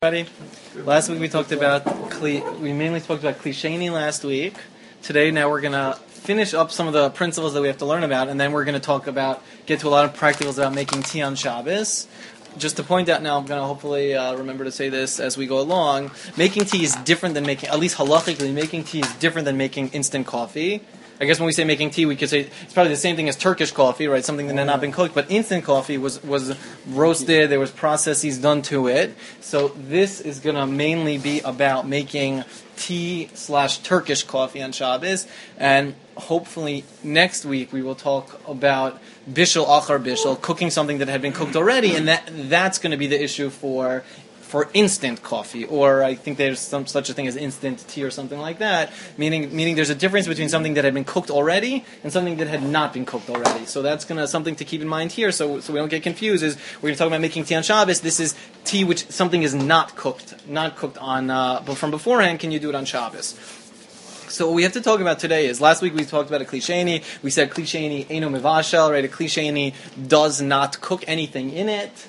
Ready? Last week we talked about we mainly talked about Klisheni last week. Today, now we're gonna finish up some of the principles that we have to learn about, and then we're gonna get to a lot of practicals about making tea on Shabbos. Just to point out now, I'm gonna hopefully remember to say this as we go along. Making tea is different than at least halachically, making tea is different than making instant coffee. I guess when we say making tea, we could say it's probably the same thing as Turkish coffee, right? Something that had not been cooked. But instant coffee was roasted. There was processes done to it. So this is going to mainly be about making tea/Turkish coffee on Shabbos. And hopefully next week we will talk about bishul achar bishul, cooking something that had been cooked already. And that's going to be the issue for instant coffee, or I think there's such a thing as instant tea or something like that, meaning there's a difference between something that had been cooked already and something that had not been cooked already. So that's something to keep in mind here, so we don't get confused. Is we're going to talk about making tea on Shabbos. This is tea which something is not cooked on, but from beforehand. Can you do it on Shabbos? So what we have to talk about today is, last week we talked about a klisheni. We said klisheni eino mevashel, right? A klisheni does not cook anything in it,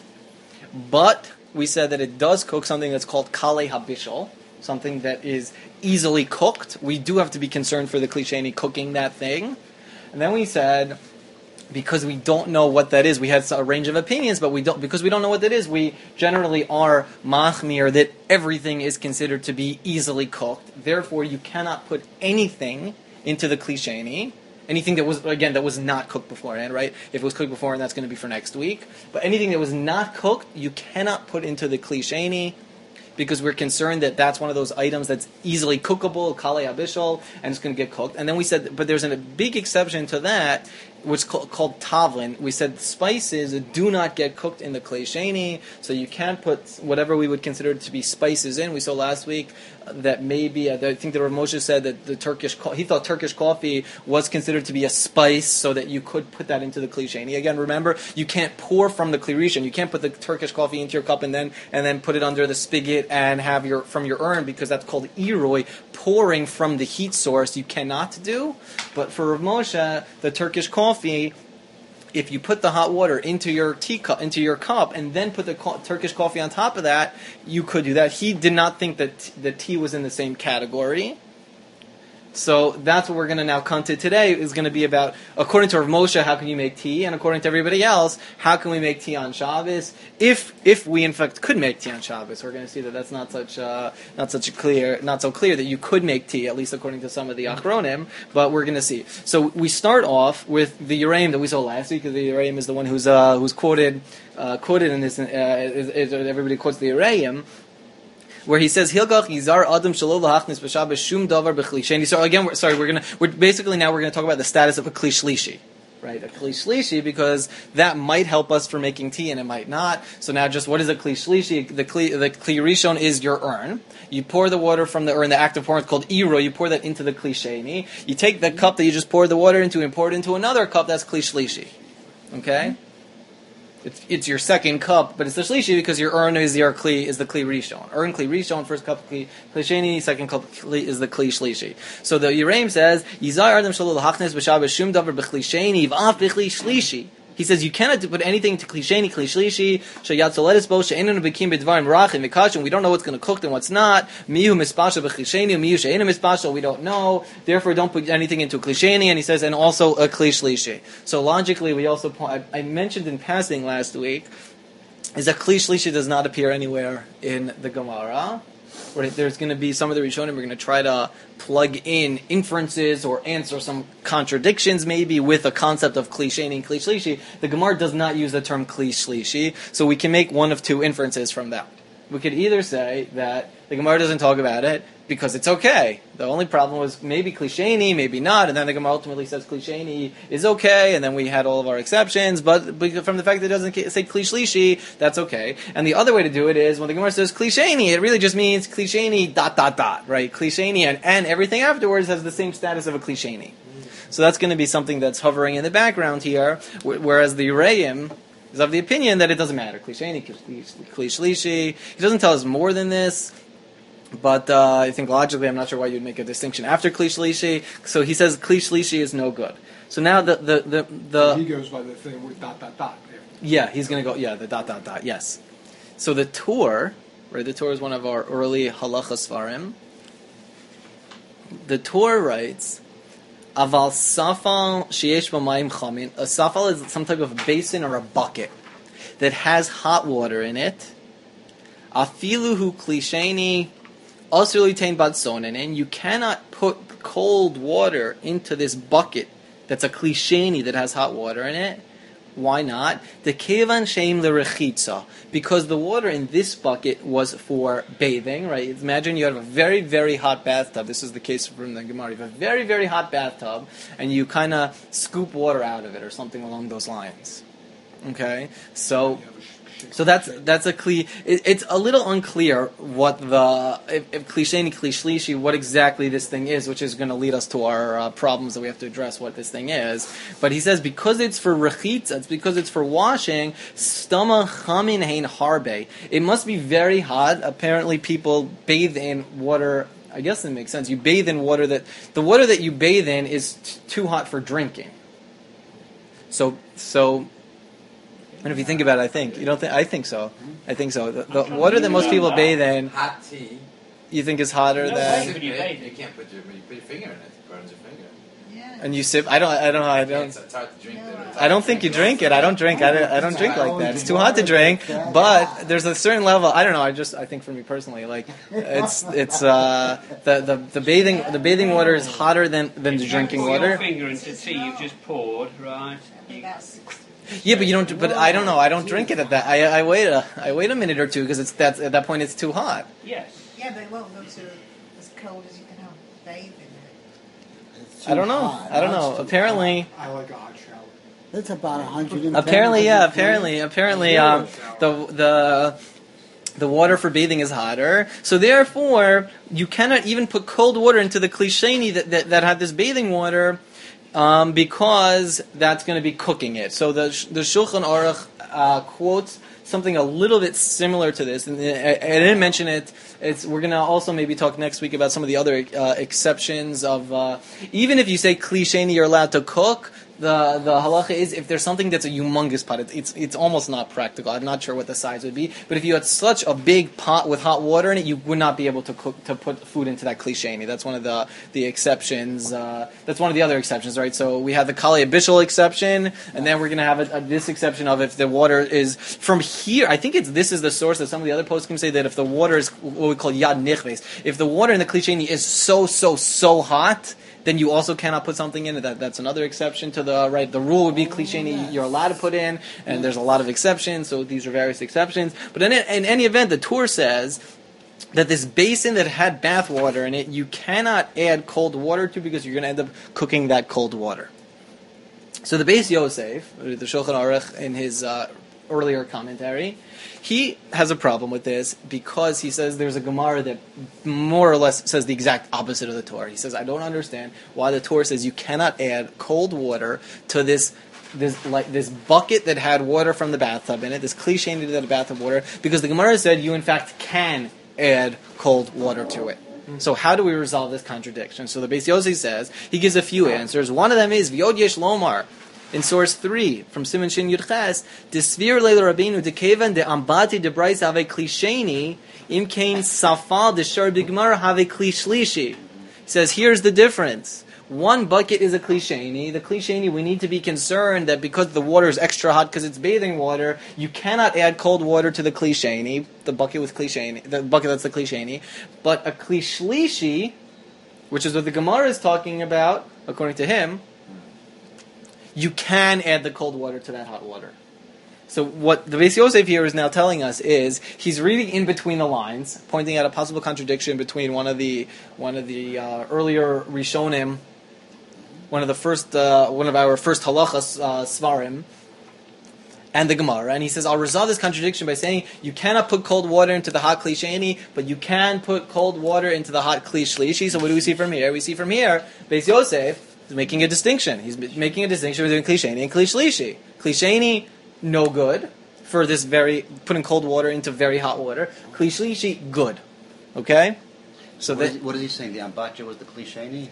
but we said that it does cook something that's called kale habishol, something that is easily cooked. We do have to be concerned for the klisheni cooking that thing. And then we said, because we don't know what that is, we had a range of opinions, but because we don't know what that is, we generally are machmir that everything is considered to be easily cooked. Therefore, you cannot put anything into the klisheni. Anything that was not cooked beforehand, right? If it was cooked beforehand, that's going to be for next week. But anything that was not cooked, you cannot put into the klisheni, because we're concerned that that's one of those items that's easily cookable, kale habishol, and it's going to get cooked. And then we said, but there's a big exception to that, which is called tavlin. We said spices do not get cooked in the klisheni, so you can't put whatever we would consider to be spices in. We saw last week that maybe, I think that Rav Moshe said that he thought Turkish coffee was considered to be a spice, so that you could put that into the klisheni. Again, remember, you can't pour from the kli rishon. You can't put the Turkish coffee into your cup and then put it under the spigot and have from your urn, because that's called iroi, pouring from the heat source. You cannot do. But for Rav Moshe, the Turkish coffee, if you put the hot water into your cup, and then put the Turkish coffee on top of that, you could do that. He did not think that the tea was in the same category. So that's what we're going to now come to today, is going to be about, according to Rav Moshe, how can you make tea, and according to everybody else, how can we make tea on Shabbos? If we in fact could make tea on Shabbos, we're going to see that that's not so clear that you could make tea, at least according to some of the Achronim. But we're going to see. So we start off with the Yereim that we saw last week. The Yereim is the one who's quoted in this. Everybody quotes the Yereim, where he says Hilgach Yizar Adam Shelo Lahachnis B'Shabbos Shum Davar B'Klisheni. So again, we're basically now going to talk about the status of a Kli Shlishi, right? A Kli Shlishi, because that might help us for making tea and it might not. So now, just what is a Kli Shlishi? The Kli Rishon is your urn. You pour the water from the urn. The act of pouring is called iro. You pour that into the Kli Sheni. You take the cup that you just poured the water into and pour it into another cup. That's Kli Shlishi. Okay. It's your second cup, but it's the shlishi because your urn is the kli rishon. Urn kli rishon, first cup kli sheni, second cup kli is the kli shlishi. So the Yereim says, Yizar Adam Shalol Hachnes B'Shabbos Shum Davar B'Kli Sheni V'Af B'Kli Shlishi. He says you cannot put anything to kli sheni, kli shlishi, sheyatzoletis bo she'enenu bekim b'dvarim rachim v'kashim. We don't know what's going to cook and what's not. Mihu mispashel b'kli sheni, mihu she'enu mispashel. We don't know. Therefore, don't put anything into a kli sheni. And he says, and also a kli shlishi. So logically, we also I mentioned in passing last week is that kli shlishi does not appear anywhere in the Gemara. Right, there's going to be some of the Rishonim, we're going to try to plug in inferences or answer some contradictions maybe with a concept of Kli Sheni and Kli Shlishi. The Gemara does not use the term Kli Shlishi, so we can make one of two inferences from that. We could either say that the Gemara doesn't talk about it because it's okay. The only problem was maybe Kli Sheni, maybe not, and then the Gemara ultimately says Kli Sheni is okay, and then we had all of our exceptions, but from the fact that it doesn't say Kli Shlishi, that's okay. And the other way to do it is, when the Gemara says Kli Sheni, it really just means Kli Sheni ... right? Kli Sheni and everything afterwards has the same status of a Kli Sheni. So that's going to be something that's hovering in the background here, whereas the Yereim is of the opinion that it doesn't matter. Kli Sheni, Kli Shlishi. He doesn't tell us more than this, but I think logically, I'm not sure why you'd make a distinction after Kli Shlishi. So he says Kli Shlishi is no good. So now the he goes by the thing with ... Yeah, he's going to go. Yeah, the ... Yes. So the Tur right? The Torah is one of our early halacha svarim. The Torah writes, Aval safal sheyesh b'mayim chamin. A safal is some type of basin or a bucket that has hot water in it. Afilu hu klisheni asur litain batzonen. And you cannot put cold water into this bucket that's a klisheni that has hot water in it. Why not? The kevan sheim lerechitza, because the water in this bucket was for bathing, right? Imagine you have a very, very hot bathtub. This is the case from the Gemara. You have a very, very hot bathtub, and you kind of scoop water out of it, or something along those lines. Okay, so that's a kli. It's a little unclear what the if klisheni klishlishi, what exactly this thing is, which is going to lead us to our problems that we have to address what this thing is. But he says because it's for rechitza, it's because it's for washing. Stama chamin hein harbe. It must be very hot. Apparently, people bathe in water. I guess that makes sense. You bathe in water that the water that you bathe in is too hot for drinking. So. And if you think about it, I think you don't think. I think so. I think so. The water that most people bathe in, hot tea. You think is hotter than. You can't put your finger in it. It burns your finger. Yeah. And you sip. I don't. It's hard to drink. I don't think you drink it. I don't drink. I don't drink like that. It's too hot to drink. But there's a certain level. I don't know. I think for me personally, like it's the bathing water is hotter than the drinking water. Your finger into tea you've just poured, right? Yeah, but you don't. But I don't know. I don't drink it at that. I wait a minute or two because at that point it's too hot. Yes. Yeah, but it won't go to as cold as you can have bathe in it. I don't know. Apparently, I like a hot shower. It's about 110. Apparently, the water for bathing is hotter. So therefore, you cannot even put cold water into the klisheni that had this bathing water. Because that's going to be cooking it. So the Shulchan Aruch quotes something a little bit similar to this, and I didn't mention it. We're going to also maybe talk next week about some of the other exceptions of even if you say klisheni you're allowed to cook. The halacha is if there's something that's a humongous pot, it's almost not practical. I'm not sure what the size would be, but if you had such a big pot with hot water in it, you would not be able to put food into that klisheni. That's one of the exceptions. That's one of the other exceptions, right? So we have the kali abishal exception, and then we're going to have this exception of if the water is from here. I think this is the source that some of the other poskim say that if the water is what we call yad nichves, if the water in the klisheni is so hot, then you also cannot put something in it. That's another exception to the right. The rule would be klisheni you're allowed to put in, and there's a lot of exceptions. So these are various exceptions. But in any event, the Torah says that this basin that had bath water in it, you cannot add cold water to because you're going to end up cooking that cold water. So the Beis Yosef, the Shulchan Aruch, in his earlier commentary, he has a problem with this because he says there's a Gemara that more or less says the exact opposite of the Torah. He says, I don't understand why the Torah says you cannot add cold water to this bucket that had water from the bathtub in it, this cliche into the bathtub water, because the Gemara said you in fact can add cold water to it. So how do we resolve this contradiction? So the Beis Yosef says, he gives a few answers. One of them is, V'yod yesh lomar, in source 3, from Siman Shin Yud Ches, Desvir leil Rabbeinu dekevan de ambati de brais have klisheni, im kain safal de shar bigmar have klishlishi. He says, here's the difference. One bucket is a klisheni. The klisheni, we need to be concerned that because the water is extra hot because it's bathing water, you cannot add cold water to the klisheni, the bucket with klisheni, the bucket that's the klisheni. But a klishlishi, which is what the Gemara is talking about, according to him, you can add the cold water to that hot water. So what the Beis Yosef here is now telling us is he's reading in between the lines, pointing out a possible contradiction between one of the earlier Rishonim, one of our first halachas svarim, and the Gemara, and he says, I'll resolve this contradiction by saying you cannot put cold water into the hot klisheni, but you can put cold water into the hot klishlishi. So what do we see from here? We see from here, Beis Yosef is making a distinction. He's making a distinction between klisheni and klishlishi. Klisheni, no good for this putting cold water into very hot water. Klishlishi, good. Okay? So what is he saying? The ambacha was the klisheni?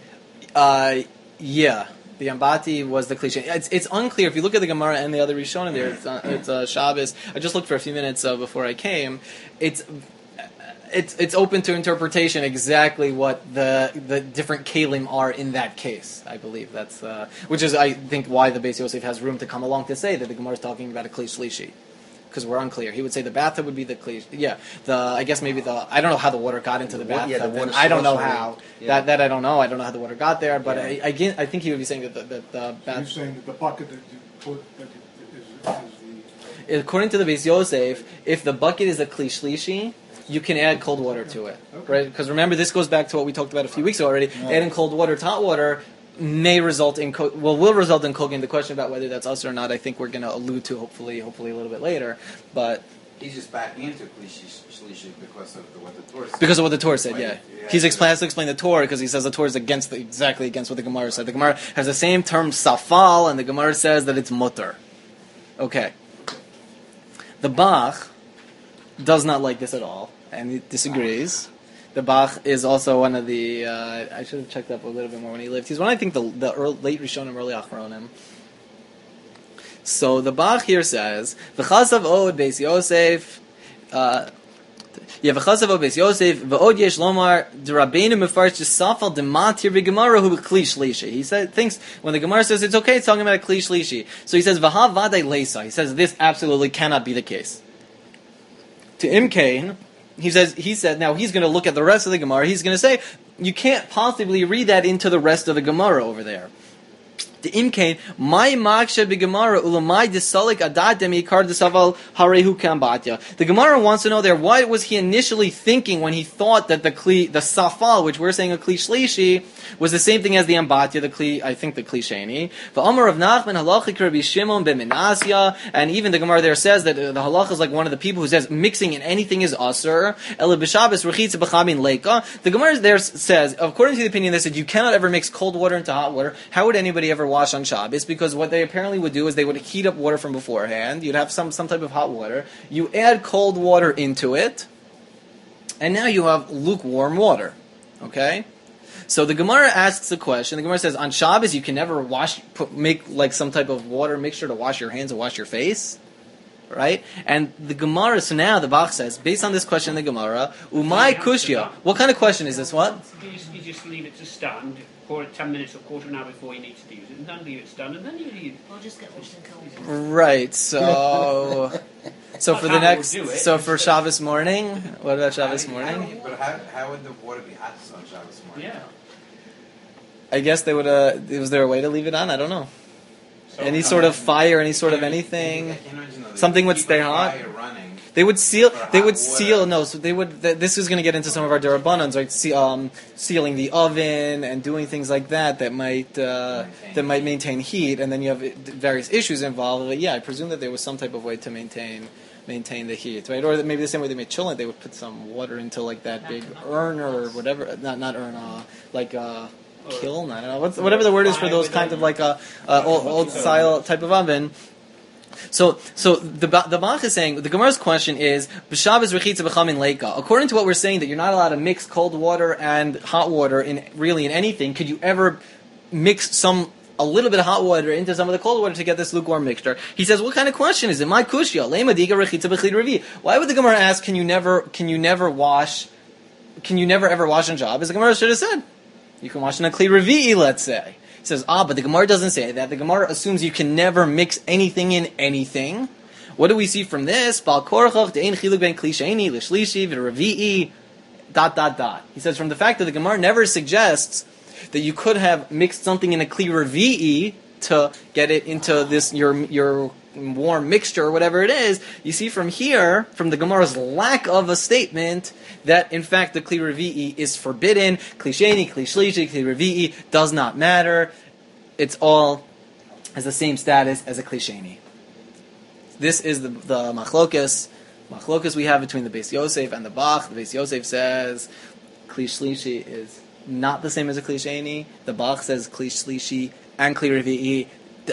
Yeah. The Ambati was the cliche. It's unclear. If you look at the Gemara and the other Rishonim there, it's Shabbos. I just looked for a few minutes before I came. it's open to interpretation exactly what the different kalim are in that case. I believe that's which is I think why the Beis Yosef has room to come along to say that the Gemara is talking about a kli shlishi. Because we're unclear. He would say the bathtub would be the kli. Yeah, I guess maybe I don't know how the water got into the bathtub. Yeah, the water I don't know source, how. yeah. That I don't know. I don't know how the water got there. But Yeah. I think he would be saying that the You're bath. saying that the bucket that you put that is the According to the Beis Yosef, if the bucket is a kli shlishi, you can add cold water to it, right? Because remember, this goes back to what we talked about a few weeks ago already. Right. Adding cold water to hot water may result in will result in cooking. The question about whether that's us or not, I think we're going to allude to hopefully a little bit later. But He's just backing into Shlishi because of what the Torah said. because of what the Torah said, yeah. Yeah, He's so has to explain the Torah because he says the Torah is exactly against what the Gemara said. The Gemara has the same term safal, and the Gemara says that it's mutter. Okay. The Bach does not like this at all, and he disagrees. The Bach is also one of the. I should have checked up a little bit more when he lived. He's one, I think, the late Rishonim, early Achronim. So the Bach here says, "V'chasav od Beis Yosef." V'chasav od Beis Yosef v'od yesh lomar d'Rabbeinu mefarsh safal d'matir b'Gemara hu b'kli shlishi. He thinks when the Gemara says it's okay, it's talking about a kli shlishi. So he says v'ha vadei leisa. He says this absolutely cannot be the case. To Imkain, he said now he's going to look at the rest of the Gemara. He's going to say you can't possibly read that into the rest of the Gemara over there. The Imkain, my maksha b'Gemara ulamai disalik adat demikar desaval harehu kambatya. The Gemara wants to know there what was he initially thinking when he thought that the safal, which we're saying a kli shlishi, was the same thing as the ambatya, the kli sheni. The Amar of Nachman halachik Rabbi Shimon ben Menasya, and even the Gemara there says that the halach is like one of the people who says mixing in anything is asur. Ela b'Shabbos rechitza b'chamin leika. The Gemara there says, according to the opinion, they said you cannot ever mix cold water into hot water. How would anybody ever wash on Shabbos? Because what they apparently would do is they would heat up water from beforehand. You'd have some type of hot water. You add cold water into it, and now you have lukewarm water. Okay? So the Gemara asks a question. The Gemara says, on Shabbos you can never make like some type of water mixture to wash your hands and wash your face. Right? And the Gemara, so now the Bach says, based on this question in the Gemara, Umay Kushya. What kind of question is this? What? You just leave it to stand for 10 minutes or quarter of an hour before you need to use it, and then leave it stand, and then you leave. Or just get washed in cold water. Right, so for the next, so for Shabbos morning, what about Shabbos morning? But how would the water be hot on Shabbos morning? Yeah. I guess they would, was there a way to leave it on? I don't know. Any sort of fire, any sort of anything, something would stay hot. They would seal. No, so they would. This is going to get into some of our derabbanans, right? Sealing the oven and doing things like that might maintain heat, and then you have various issues involved. But yeah, I presume that there was some type of way to maintain the heat, right? Or maybe the same way they made chillin, they would put some water into like that big urn or whatever. Not urn, like kiln. I don't know whatever the word is for those kinds of like old style type of oven. So the Bach is saying the Gemara's question is b'Shabbos rechitza b'chamin leika. According to what we're saying, that you're not allowed to mix cold water and hot water in anything. Could you ever mix a little bit of hot water into some of the cold water to get this lukewarm mixture? He says, what kind of question is it? My kushya lema diga rechitza b'chid revi. Why would the Gemara ask? Can you never ever wash on Shabbos? The Gemara should have said you can wash in a kli revi'i, let's say. He says, but the Gemara doesn't say that. The Gemara assumes you can never mix anything in anything. What do we see from this? Bal korachach de'ein chiluk ben kli sheni l'shlishi v'revi'i ... He says from the fact that the Gemara never suggests that you could have mixed something in a kli revi'i to get it into this your warm mixture or whatever it is, you see from here, from the Gemara's lack of a statement, that in fact the kli revi'i is forbidden. Kli sheni, kli shlishi, kli revi'i does not matter. It's all has the same status as a kli sheni. This is the machlokas we have between the Beis Yosef and the Bach. The Beis Yosef says kli shlishi is not the same as a kli sheni. The Bach says kli shlishi and kli revi'i ...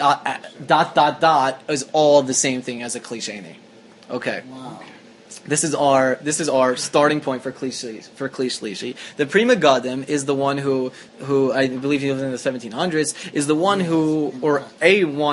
is all the same thing as a kli sheni. Okay. Wow. This is our starting point for kli shlishi. The Pri Megadim is the one who I believe he lived in the 1700s, is the one who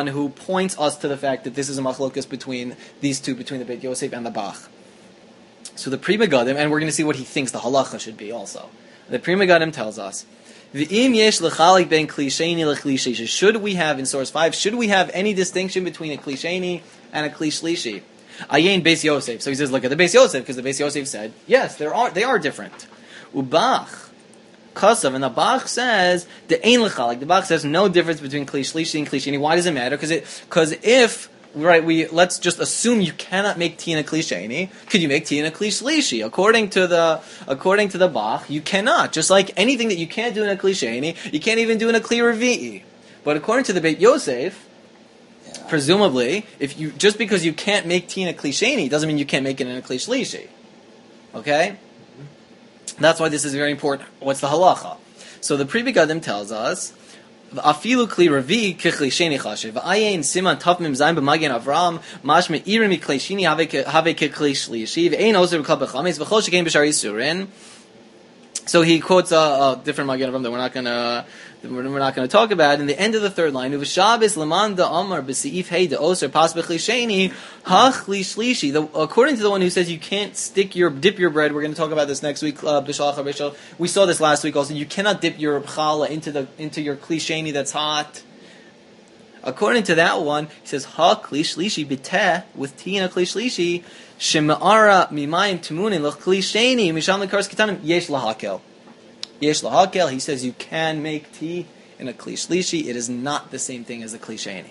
points us to the fact that this is a machlokas between these two, between the Beit Yosef and the Bach. So the Pri Megadim, and we're going to see what he thinks the halacha should be also. The Pri Megadim tells us, V'im yesh l'chalik ben kli sheni l'kli shlishi. Should we have, in source 5, should we have any distinction between a kli sheni and a kli shlishi? Ayin Beis Yosef. So he says, look at the Beis Yosef, because the Beis Yosef said, yes, they are different. Ubach Kasav, and the Bach says the ein l'chalik. The Bach says no difference between kli shlishi and kli sheni. Why does it matter? Because if let's just assume you cannot make tea in a kli sheni. Could you make tea in a kli shlishi? According to the Bach, you cannot. Just like anything that you can't do in a kli sheni, you can't even do in a kli revi'i. But according to the Beit Yosef, presumably, just because you can't make tea in a kli sheni doesn't mean you can't make it in a kli shlishi. Okay. That's why this is very important. What's the halacha? So the Pri Megadim tells us, "Afilu kli ravi kechli sheni chashiv. V'ayin siman taf mim zayin b'magen Avram mashme irim mikli sheni have kechli shlishi. V'ain ozer b'kal b'chametz v'chol shekein b'shar yisurin." So he quotes a different magen Avram that we're not going to talk about. In the end of the third line, Uvashabis Laman da Amar b'Seif Hey da Oser Pas b'Chli Sheni Hachli Shlishi. According to the one who says you can't dip your bread, we're going to talk about this next week. We saw this last week also. You cannot dip your challah into your Kli Sheni that's hot. According to that one, he says Hachli Shlishi b'Teh with tea and a Kli Shlishi Shema'ara mimayim Timunin l'Kli Sheni Misham l'Kars Ketanim Yesh lahakel. Yesh lahakel, he says you can make tea in a kli shlishi. It is not the same thing as a kli sheni.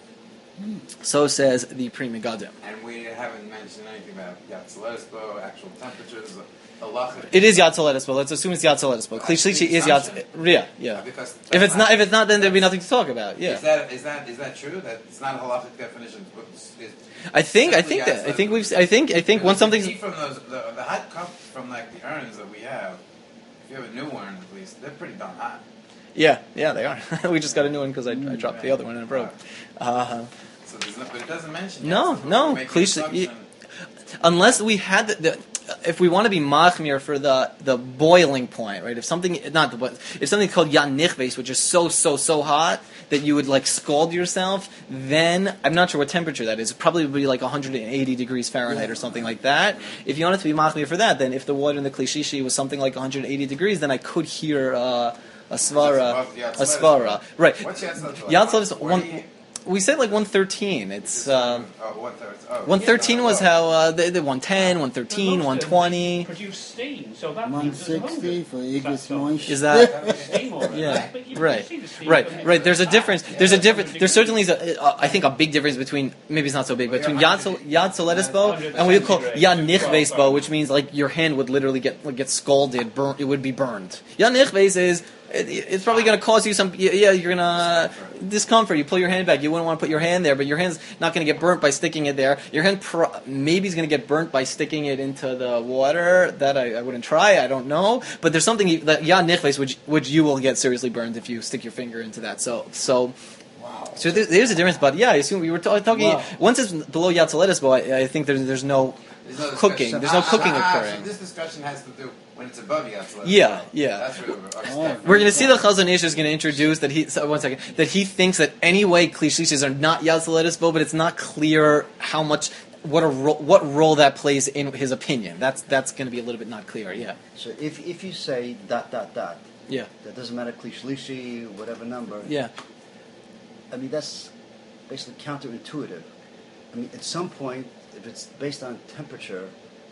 So says the Pri Megadim. And we haven't mentioned anything about Yatzaletesbo, actual temperatures, halacha. It is Yatzaletesbo. Let's assume it's Yatzaletesbo. Kli shlishi is Yatzaletesbo. Yeah. Because if it's not, then there'd be nothing to talk about. Yeah. Is that true? That it's not a halachic definition? I think once something's from the hot cup from like the urns that we have. If you have a new one, at least they're pretty darn hot. Yeah, they are. We just got a new one because I dropped the other one and it broke. So but it doesn't mention. No. Unless we had if we want to be machmir for the boiling point, right? If something called yan nichves, which is so hot that you would like scald yourself, then I'm not sure what temperature that is. It probably would be like 180 degrees Fahrenheit or something like that. If you wanted to be machmir for that, then if the water in the kli shlishi was something like 180 degrees, then I could hear a svara. Right. What's Yatzaletesbo? We said like 113. It's 113 was how the 110, 113, 120. Produce steam, so that means 160 for Igris Moish. Is that? Yeah. Right. There's a difference. There certainly is I think a big difference between, maybe it's not so big, between Yatzaletesbo and what we call Yad Nichvesbo, which means like your hand would literally get scalded, it would be burned. Yad Nichves is it's probably going to cause you some. You're going to discomfort. You pull your hand back. You wouldn't want to put your hand there, but your hand's not going to get burnt by sticking it there. Your hand maybe is going to get burnt by sticking it into the water. That I wouldn't try. I don't know. But there's something that Yad Nichves which you will get seriously burned if you stick your finger into that. So there's a difference. But yeah, I assume we were talking. Wow. Once it's below Yatzaletesbo, I think there's no cooking. There's no cooking occurring. So this discussion has to do when it's above Yatzaletesbo. Yeah. That's what we're going to see the Chazon Ish is going to introduce that he thinks that anyway Kli Shlishis are not Yatzaletesbo, but it's not clear how much what role that plays in his opinion. That's going to be a little bit not clear. Yeah. So if you say ... Yeah. That doesn't matter Kli Shlishi, whatever number. Yeah. I mean that's basically counterintuitive. I mean at some point if it's based on temperature,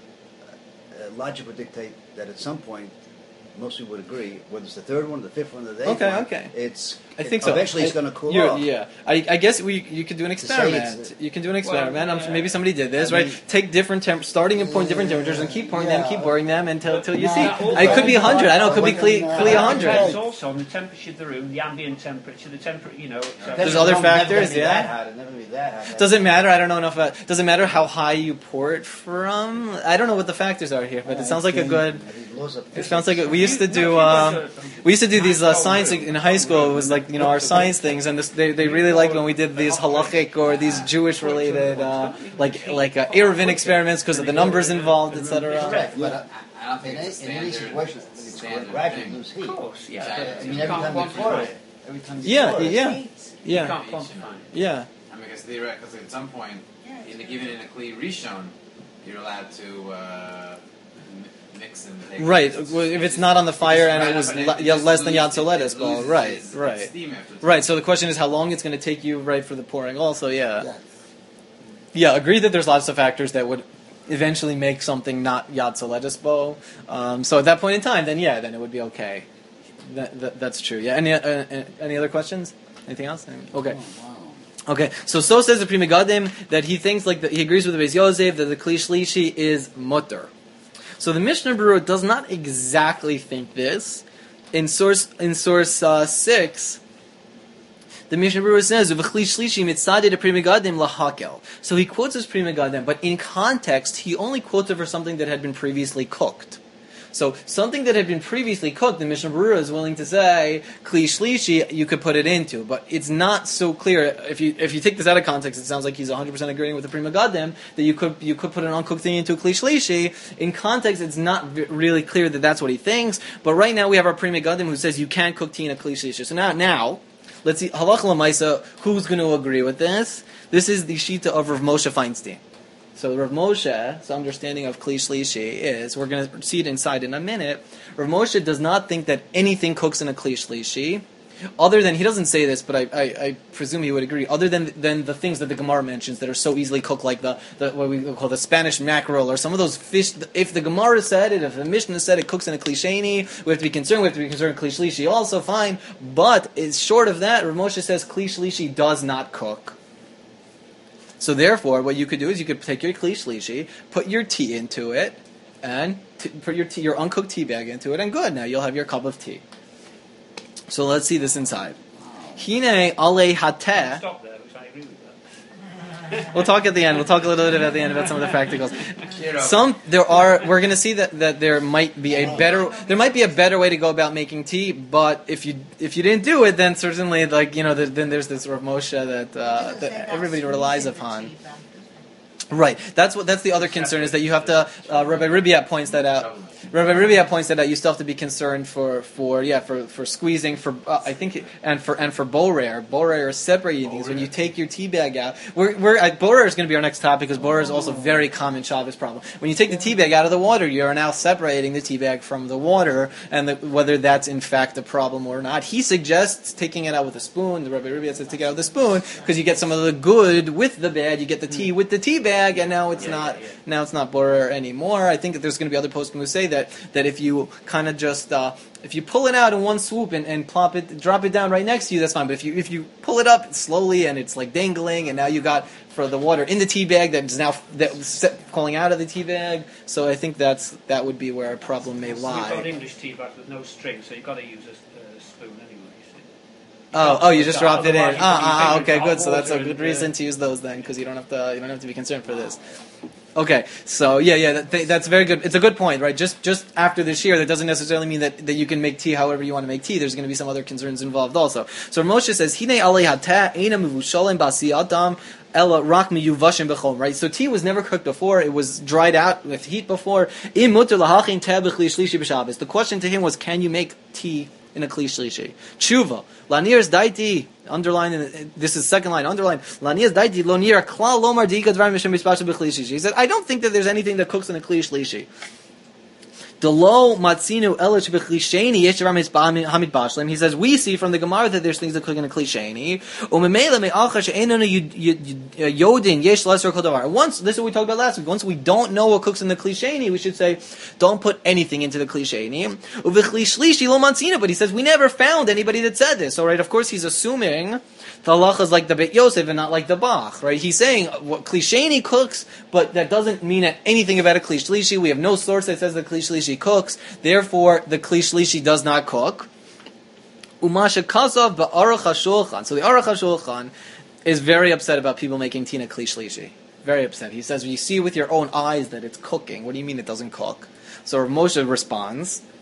logic would dictate that at some point, most people would agree, whether it's the third one, the fifth one, or the eighth one. Okay. I think so. Eventually it's going to cool off. Yeah. I guess you could do an experiment. You can do an experiment. Maybe somebody did this, right? Take different starting and point different temperatures and keep pouring them until you see. It could be 100. I know it could be Kli 100. Depends also on the temperature of the room, the ambient temperature, the temperature, There's other factors, It'll never be that hot. Does it matter? I don't know enough. Does it matter how high you pour it from? I don't know what the factors are here, but it sounds like a good. It sounds like we used to do these science in high school. It was like our science things, and they really liked when we did these halachic or these Jewish related like Eruvin experiments because of the numbers involved, etc. Correct, but I don't think it's in any situation it's gradually lose heat. Of course, yeah. I mean every time you pour it, Yeah. You can't quantify it. Yeah. I mean, because theoretically, at some point, even in a Kli Rishon, you're allowed to mix and take. Right. Well, if it's not on the fire and it was less than Yad Soledes ball. Right. Right. Steam after it's Right. So the question is how long it's going to take you, right, for the pouring. Also, yeah. Yeah. Yeah, agree that there's lots of factors that would eventually make something not Yad Soledes bow. So at that point in time, then it would be okay. That's true. Yeah. Any other questions? Anything else? Okay. Oh, wow. Okay. So says the Pri Megadim that he thinks he agrees with the Beis Yosef that the Kli Shlishi is mutter. So the Mishnah Berurah does not exactly think this. In source 6. The Mishnah Berurah says, "V'chli shlishi mitzadeh Pri Megadim lahakel." So he quotes as Pri Megadim, but in context, he only quoted for something that had been previously cooked. So something that had been previously cooked, the Mishnah Berurah is willing to say Kli Shlishi you could put it into, but it's not so clear. If you take this out of context, it sounds like he's 100% agreeing with the Pri Megadim that you could put an uncooked thing into a Kli Shlishi. In context, it's not really clear that that's what he thinks. But right now we have our Pri Megadim who says you can't cook tea in a Kli Shlishi. So now. Let's see, halacha l'maisa, who's going to agree with this? This is the shita of Rav Moshe Feinstein. So Rav Moshe's understanding of Kli Shlishi is, we're going to see it inside in a minute, Rav Moshe does not think that anything cooks in a Kli Shlishi, other than, he doesn't say this, but I presume he would agree, other than the things that the Gemara mentions that are so easily cooked, like the what we call the Spanish mackerel, or some of those fish. If the Gemara said it, if the Mishnah said it cooks in a Kli Sheni, we have to be concerned with Kli Shlishi also, fine. But it's short of that, Rav Moshe says Kli Shlishi does not cook. So therefore, what you could do is you could take your Kli Shlishi, put your tea into it, and put your uncooked tea bag into it, and good, now you'll have your cup of tea. So let's see this inside. Hine ale hateh. Stop there, because I agree with that. We'll talk at the end. We'll talk a little bit at the end about some of the practicals. We're going to see that there might be a better way to go about making tea. But if you didn't do it, then certainly then there's this Rav Moshe that everybody relies upon. Right. That's the other concern is that you have to. Rabbi Ribiat points that out. You still have to be concerned for squeezing I think and for borer. Borer is separating things. When you take your tea bag out, borer is going to be our next topic because borer is also a very common Shabbos problem. When you take the tea bag out of the water, you are now separating the tea bag from the water, and whether that's in fact a problem or not. He suggests taking it out with a spoon. The Rabbi Ribiat says take it out with a spoon because you get some of the good with the bag. You get the tea with the tea bag, and now it's not borer anymore. I think that there's going to be other poskim who say that if you kind of just if you pull it out in one swoop and drop it down right next to you, that's fine. But if you pull it up slowly and it's like dangling, and now you got for the water in the tea bag that's calling out of the tea bag. So I think that would be where a problem may lie. You've got English tea bags with no string, so you've got to use a spoon anyway. You just dropped it in. Okay, good. So that's a Water good and, reason to use those then, because you don't have to be concerned for this. Okay, so that's very good. It's a good point, right? Just after this year, that doesn't necessarily mean that you can make tea however you want to make tea. There's going to be some other concerns involved also. So Moshe says, "Hine alei hateh eina mivushalim basi adam ela rak miyuvashim bechol." Right. So tea was never cooked before; it was dried out with heat before. Im muter lahachin teh b'chli shlishi b'Shabbos. The question to him was, can you make tea in a Kli Shlishi? Tshuva. Lanir's daiti. Underline, this is second line, underline. Lanir's daiti lo nir klal lomar diika dvarim mishem b'spasha b'Kli Shlishi. He said, I don't think that there's anything that cooks in a Kli Shlishi. Delo matzinu elish b'klisheni yesh hamid bashlim. He says we see from the Gemara that there's things that cook in a klisheni. Umemela me'alcha she'enonu yodin yesh lesser kol davar. Once, this is what we talked about last week. Once we don't know what cooks in the klisheni, we should say don't put anything into the klisheni. Uv'chli shlishi lo matzinu. But he says we never found anybody that said this. All right, of course he's assuming the halacha is like the Beit Yosef and not like the Bach, right? He's saying what Kli Sheni cooks, but that doesn't mean anything about a Kli Shlishi. We have no source that says the Kli Shlishi cooks, therefore the Kli Shlishi does not cook. Umasha Kazav ba'aruch HaShulchan. So the Aruch HaShulchan is very upset about people making tea in a Kli Shlishi. Very upset. He says, you see with your own eyes that it's cooking. What do you mean it doesn't cook? So Moshe responds,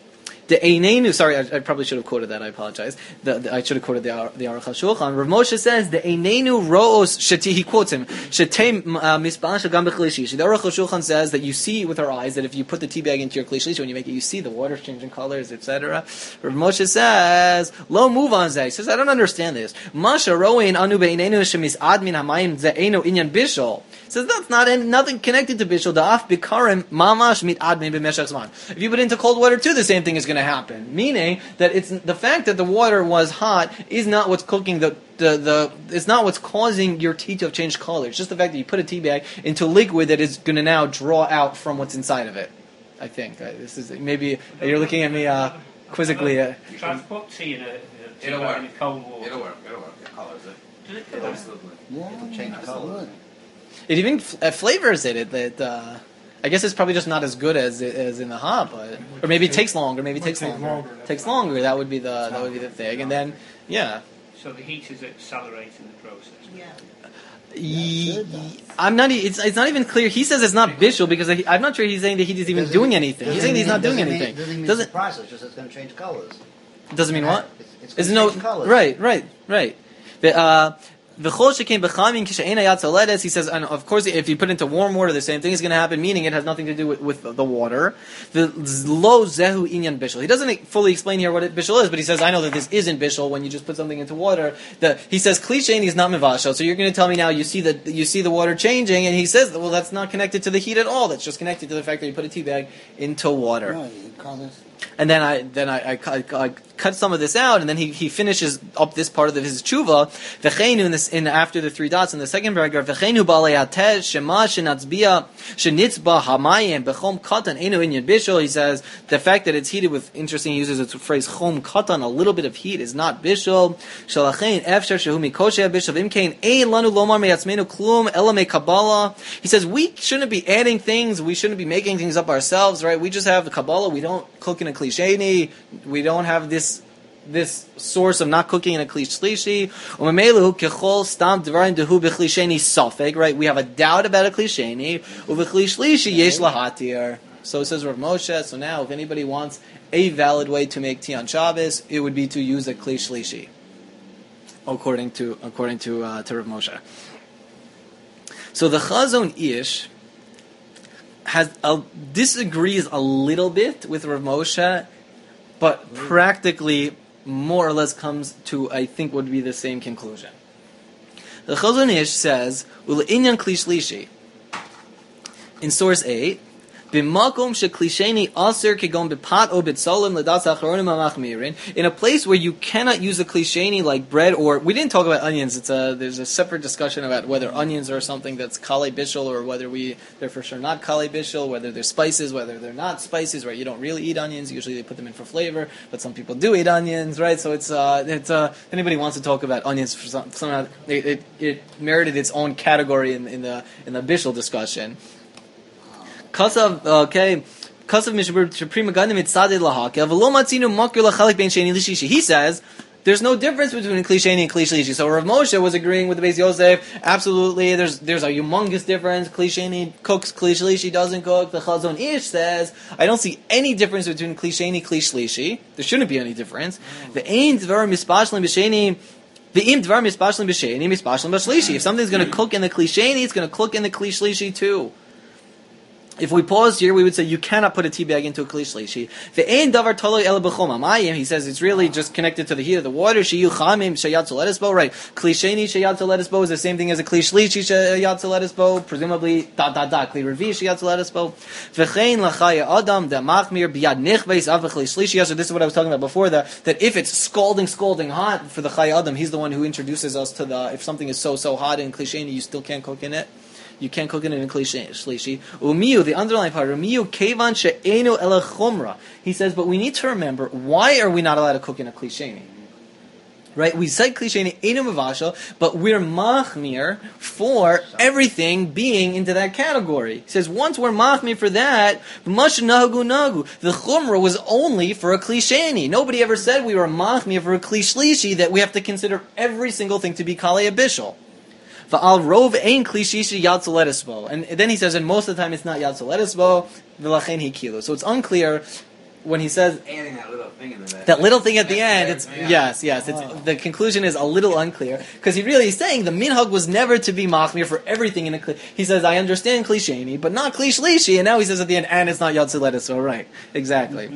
The Einenu, sorry, I probably should have quoted that. I apologize. I should have quoted the Aruch HaShulchan. Rav Moshe says the Einenu ro'os sheti. He quotes him shetei misbah shagam b'kli shlishi. The Aruch HaShulchan says that you see with our eyes that if you put the tea bag into your kli shlishi, when you make it, you see the water changing colors, etc. Rav Moshe says lo move on zeh. He says I don't understand this. Masha ro'in anu be'einenu shemis admin hamayim ze'enu inyan bishol. He says that's nothing connected to bishul. Da'af bikarim mamash mit admin b'meshach zman. If you put it into cold water too, the same thing is going to happen. Meaning that it's the fact that the water was hot is not what's cooking it's not what's causing your tea to have changed color. It's just the fact that you put a tea bag into liquid that is going to now draw out from what's inside of it. I think this is maybe you're looking at me quizzically. Try to put tea in a It'll work. in cold water. It'll work. It colors it. Does it? Absolutely. It'll change color. It even flavors it. I guess it's probably just not as good as in the hot, but or maybe it takes longer. Maybe it takes longer. Takes longer. That would be the thing. And then So the heat is accelerating the process. Yeah. I'm not. It's not even clear. He says it's not bishul because I'm not sure he's saying that he's even doing anything. He's saying he's not doing anything. Doesn't mean it's a process. Just it's going to change colors. Doesn't mean what? It's Is going to change colors. Right. He says, and of course, if you put it into warm water, the same thing is going to happen, meaning it has nothing to do with the water. The lo zehu inyan bishul. He doesn't fully explain here what bishul is, but he says, I know that this isn't bishul when you just put something into water. He says, kli sheni is not mivashal. So you're going to tell me now you see the water changing, and he says, well, that's not connected to the heat at all. That's just connected to the fact that you put a tea bag into water. No, it causes. And then I cut some of this out, and then he finishes up this part of his tshuva. V'cheinu in after the three dots in the second paragraph. V'cheinu b'alei hateh shema shenatzbia shenitzba hamayim b'chom katan enu inyan bishul. He says the fact that it's heated with, interesting, he uses the phrase chom katan, a little bit of heat is not bishul. Shalachein efshar shehu mikosheh bishul imkein ein lanu lomar meyatzmenu klum ela mekabala. He says we shouldn't be adding things, we shouldn't be making things up ourselves, right? We just have the Kabbalah. We don't cook in a kli sheni. We don't have this source of not cooking in a kli shlishi. Umemelu kechol stam dvarim dehu b'kli sheni safek. Right? We have a doubt about a kli sheni. Ub'kli shlishi yesh lahatir. So says Rav Moshe. So now, if anybody wants a valid way to make tea on Shabbos, it would be to use a kli shlishi, according to Rav Moshe. So the Chazon Ish disagrees a little bit with Rav Moshe, but practically more or less comes to, I think, would be the same conclusion. The Chazon Ish says, "U'le'inyan kli shlishi." In source 8, "B'makom sheklisheni aser kegon b'pat o b'tzolim l'das acharonim hamachmirin." In a place where you cannot use a klisheni like bread, or we didn't talk about onions. There's a separate discussion about whether onions are something that's kali bishul, or whether they're for sure not kali bishul, whether they're spices, whether they're not spices. Right? You don't really eat onions. Usually they put them in for flavor, but some people do eat onions. Right? So it's if anybody wants to talk about onions for somehow it merited its own category in the bishul discussion. Kasav, okay. Kasav mishbur shaprim magadim itzadid lahake. Avlo matzinu makir lachalik ben sheni lishishi. He says there's no difference between kli sheni and kli shlishi. So Rav Moshe was agreeing with the Beis Yosef. Absolutely, there's a humongous difference. Kli sheni cooks, kli shlishi doesn't cook. The Chazon Ish says I don't see any difference between kli sheni, kli shlishi. There shouldn't be any difference. The ein dvar mispashlim b'sheni. If something's going to cook in the kli sheni, it's going to cook in the kli shlishi too. If we paused here, we would say you cannot put a tea bag into a kli shlishi. Ve'ein davar toloi ela b'chom hamayim. He says it's really just connected to the heat of the water. Sheyu chamim sheyat zoletis bo. Right? Kli sheni sheyat zoletis bo is the same thing as a kli shlishi sheyat zoletis bo. Presumably kli revi sheyat zoletis bo. Ve'chein lachaya adam damachmir biyad nichveis av kli shlishi. So this is what I was talking about before. That if it's scalding hot for the chaya adam, he's the one who introduces us to if something is so hot in kli sheni, you still can't cook in it. You can't cook it in kli shlishi. Umiyu, the underlying part, umiyu kevan she'enu ela chumra. He says, but we need to remember, why are we not allowed to cook in a kli sheni? Right? We said kli sheni enu mavashal, but we're machmir for everything being into that category. He says, once we're machmir for that, mash nagu. The chumra was only for a kli sheni. Nobody ever said we were machmir for a kli shlishi, that we have to consider every single thing to be kalei bishul. Va'al rov ein kli shlishi yad zoletis bo. And then he says, and most of the time it's not yad zoletis bo, v'lachein hi kilo. So it's unclear when he says Adding that little thing in there. that little thing at the end, it's That's yes. It's the conclusion is a little unclear because he really is saying the minhag was never to be machmir for everything in a. He says I understand kli sheni, but not kli shlishi, and now he says at the end, and it's not yad lettuce. So right, exactly.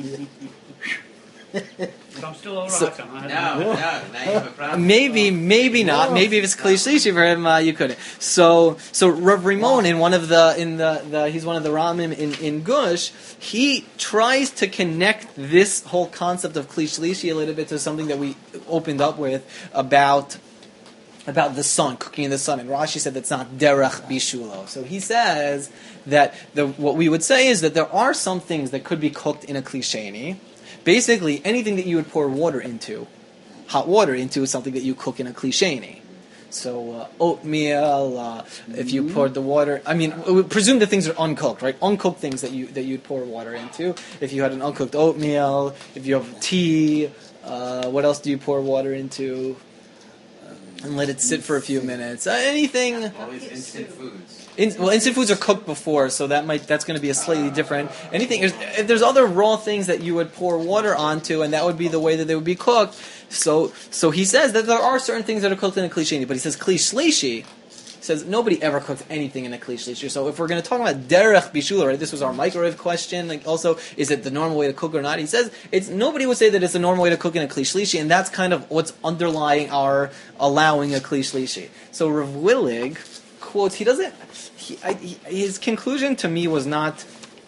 So I'm still all right, So- am I? No, now you have a problem. Maybe not. Maybe if it's kli shlishi for him, you couldn't. So Rav Rimon in one of the he's one of the Ramim in Gush. He tries to connect this whole concept of kli shlishi a little bit to something that we opened up with about the sun, cooking in the sun. And Rashi said that's not derech bishulo. So he says that what we would say is that there are some things that could be cooked in a kli sheni. Basically, anything that you would pour water into, hot water into, is something that you cook in a kli sheni. So oatmeal, if you poured the water, I mean, we presume that things are uncooked, right? Uncooked things that you'd pour water into. If you had an uncooked oatmeal, if you have tea, what else do you pour water into? And let it sit for a few minutes. Anything. All these instant foods. Instant foods are cooked before, so that's going to be a slightly different. Anything. If there's other raw things that you would pour water onto, and that would be the way that they would be cooked. So he says that there are certain things that are cooked in a kli sheni, but he says kli shlishi. He says nobody ever cooks anything in a kli shlishi. So if we're going to talk about derech bishula, right? This was our microwave question. Like also, is it the normal way to cook or not? He says nobody would say that it's the normal way to cook in a kli shlishi, and that's kind of what's underlying our allowing a kli shlishi. So Rav Willig quotes. His conclusion to me was not.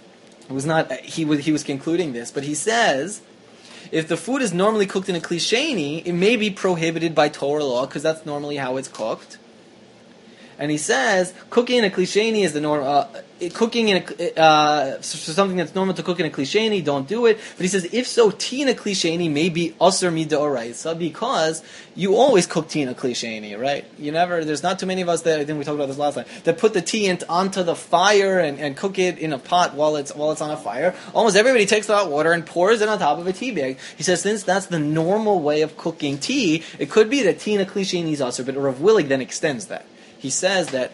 He was concluding this, but he says, if the food is normally cooked in a kli sheni, it may be prohibited by Torah law because that's normally how it's cooked. And he says cooking in a kli sheni is the norm. Cooking in something that's normal to cook in a kli sheni, don't do it. But he says if so, tea in a kli sheni may be asur midoraisa because you always cook tea in a kli sheni, right? There's not too many of us that, I think we talked about this last time, that put the tea onto the fire and cook it in a pot while it's on a fire. Almost everybody takes the hot water and pours it on top of a tea bag. He says since that's the normal way of cooking tea, it could be that tea in a kli sheni is asur, but Rav Willig then extends that. He says that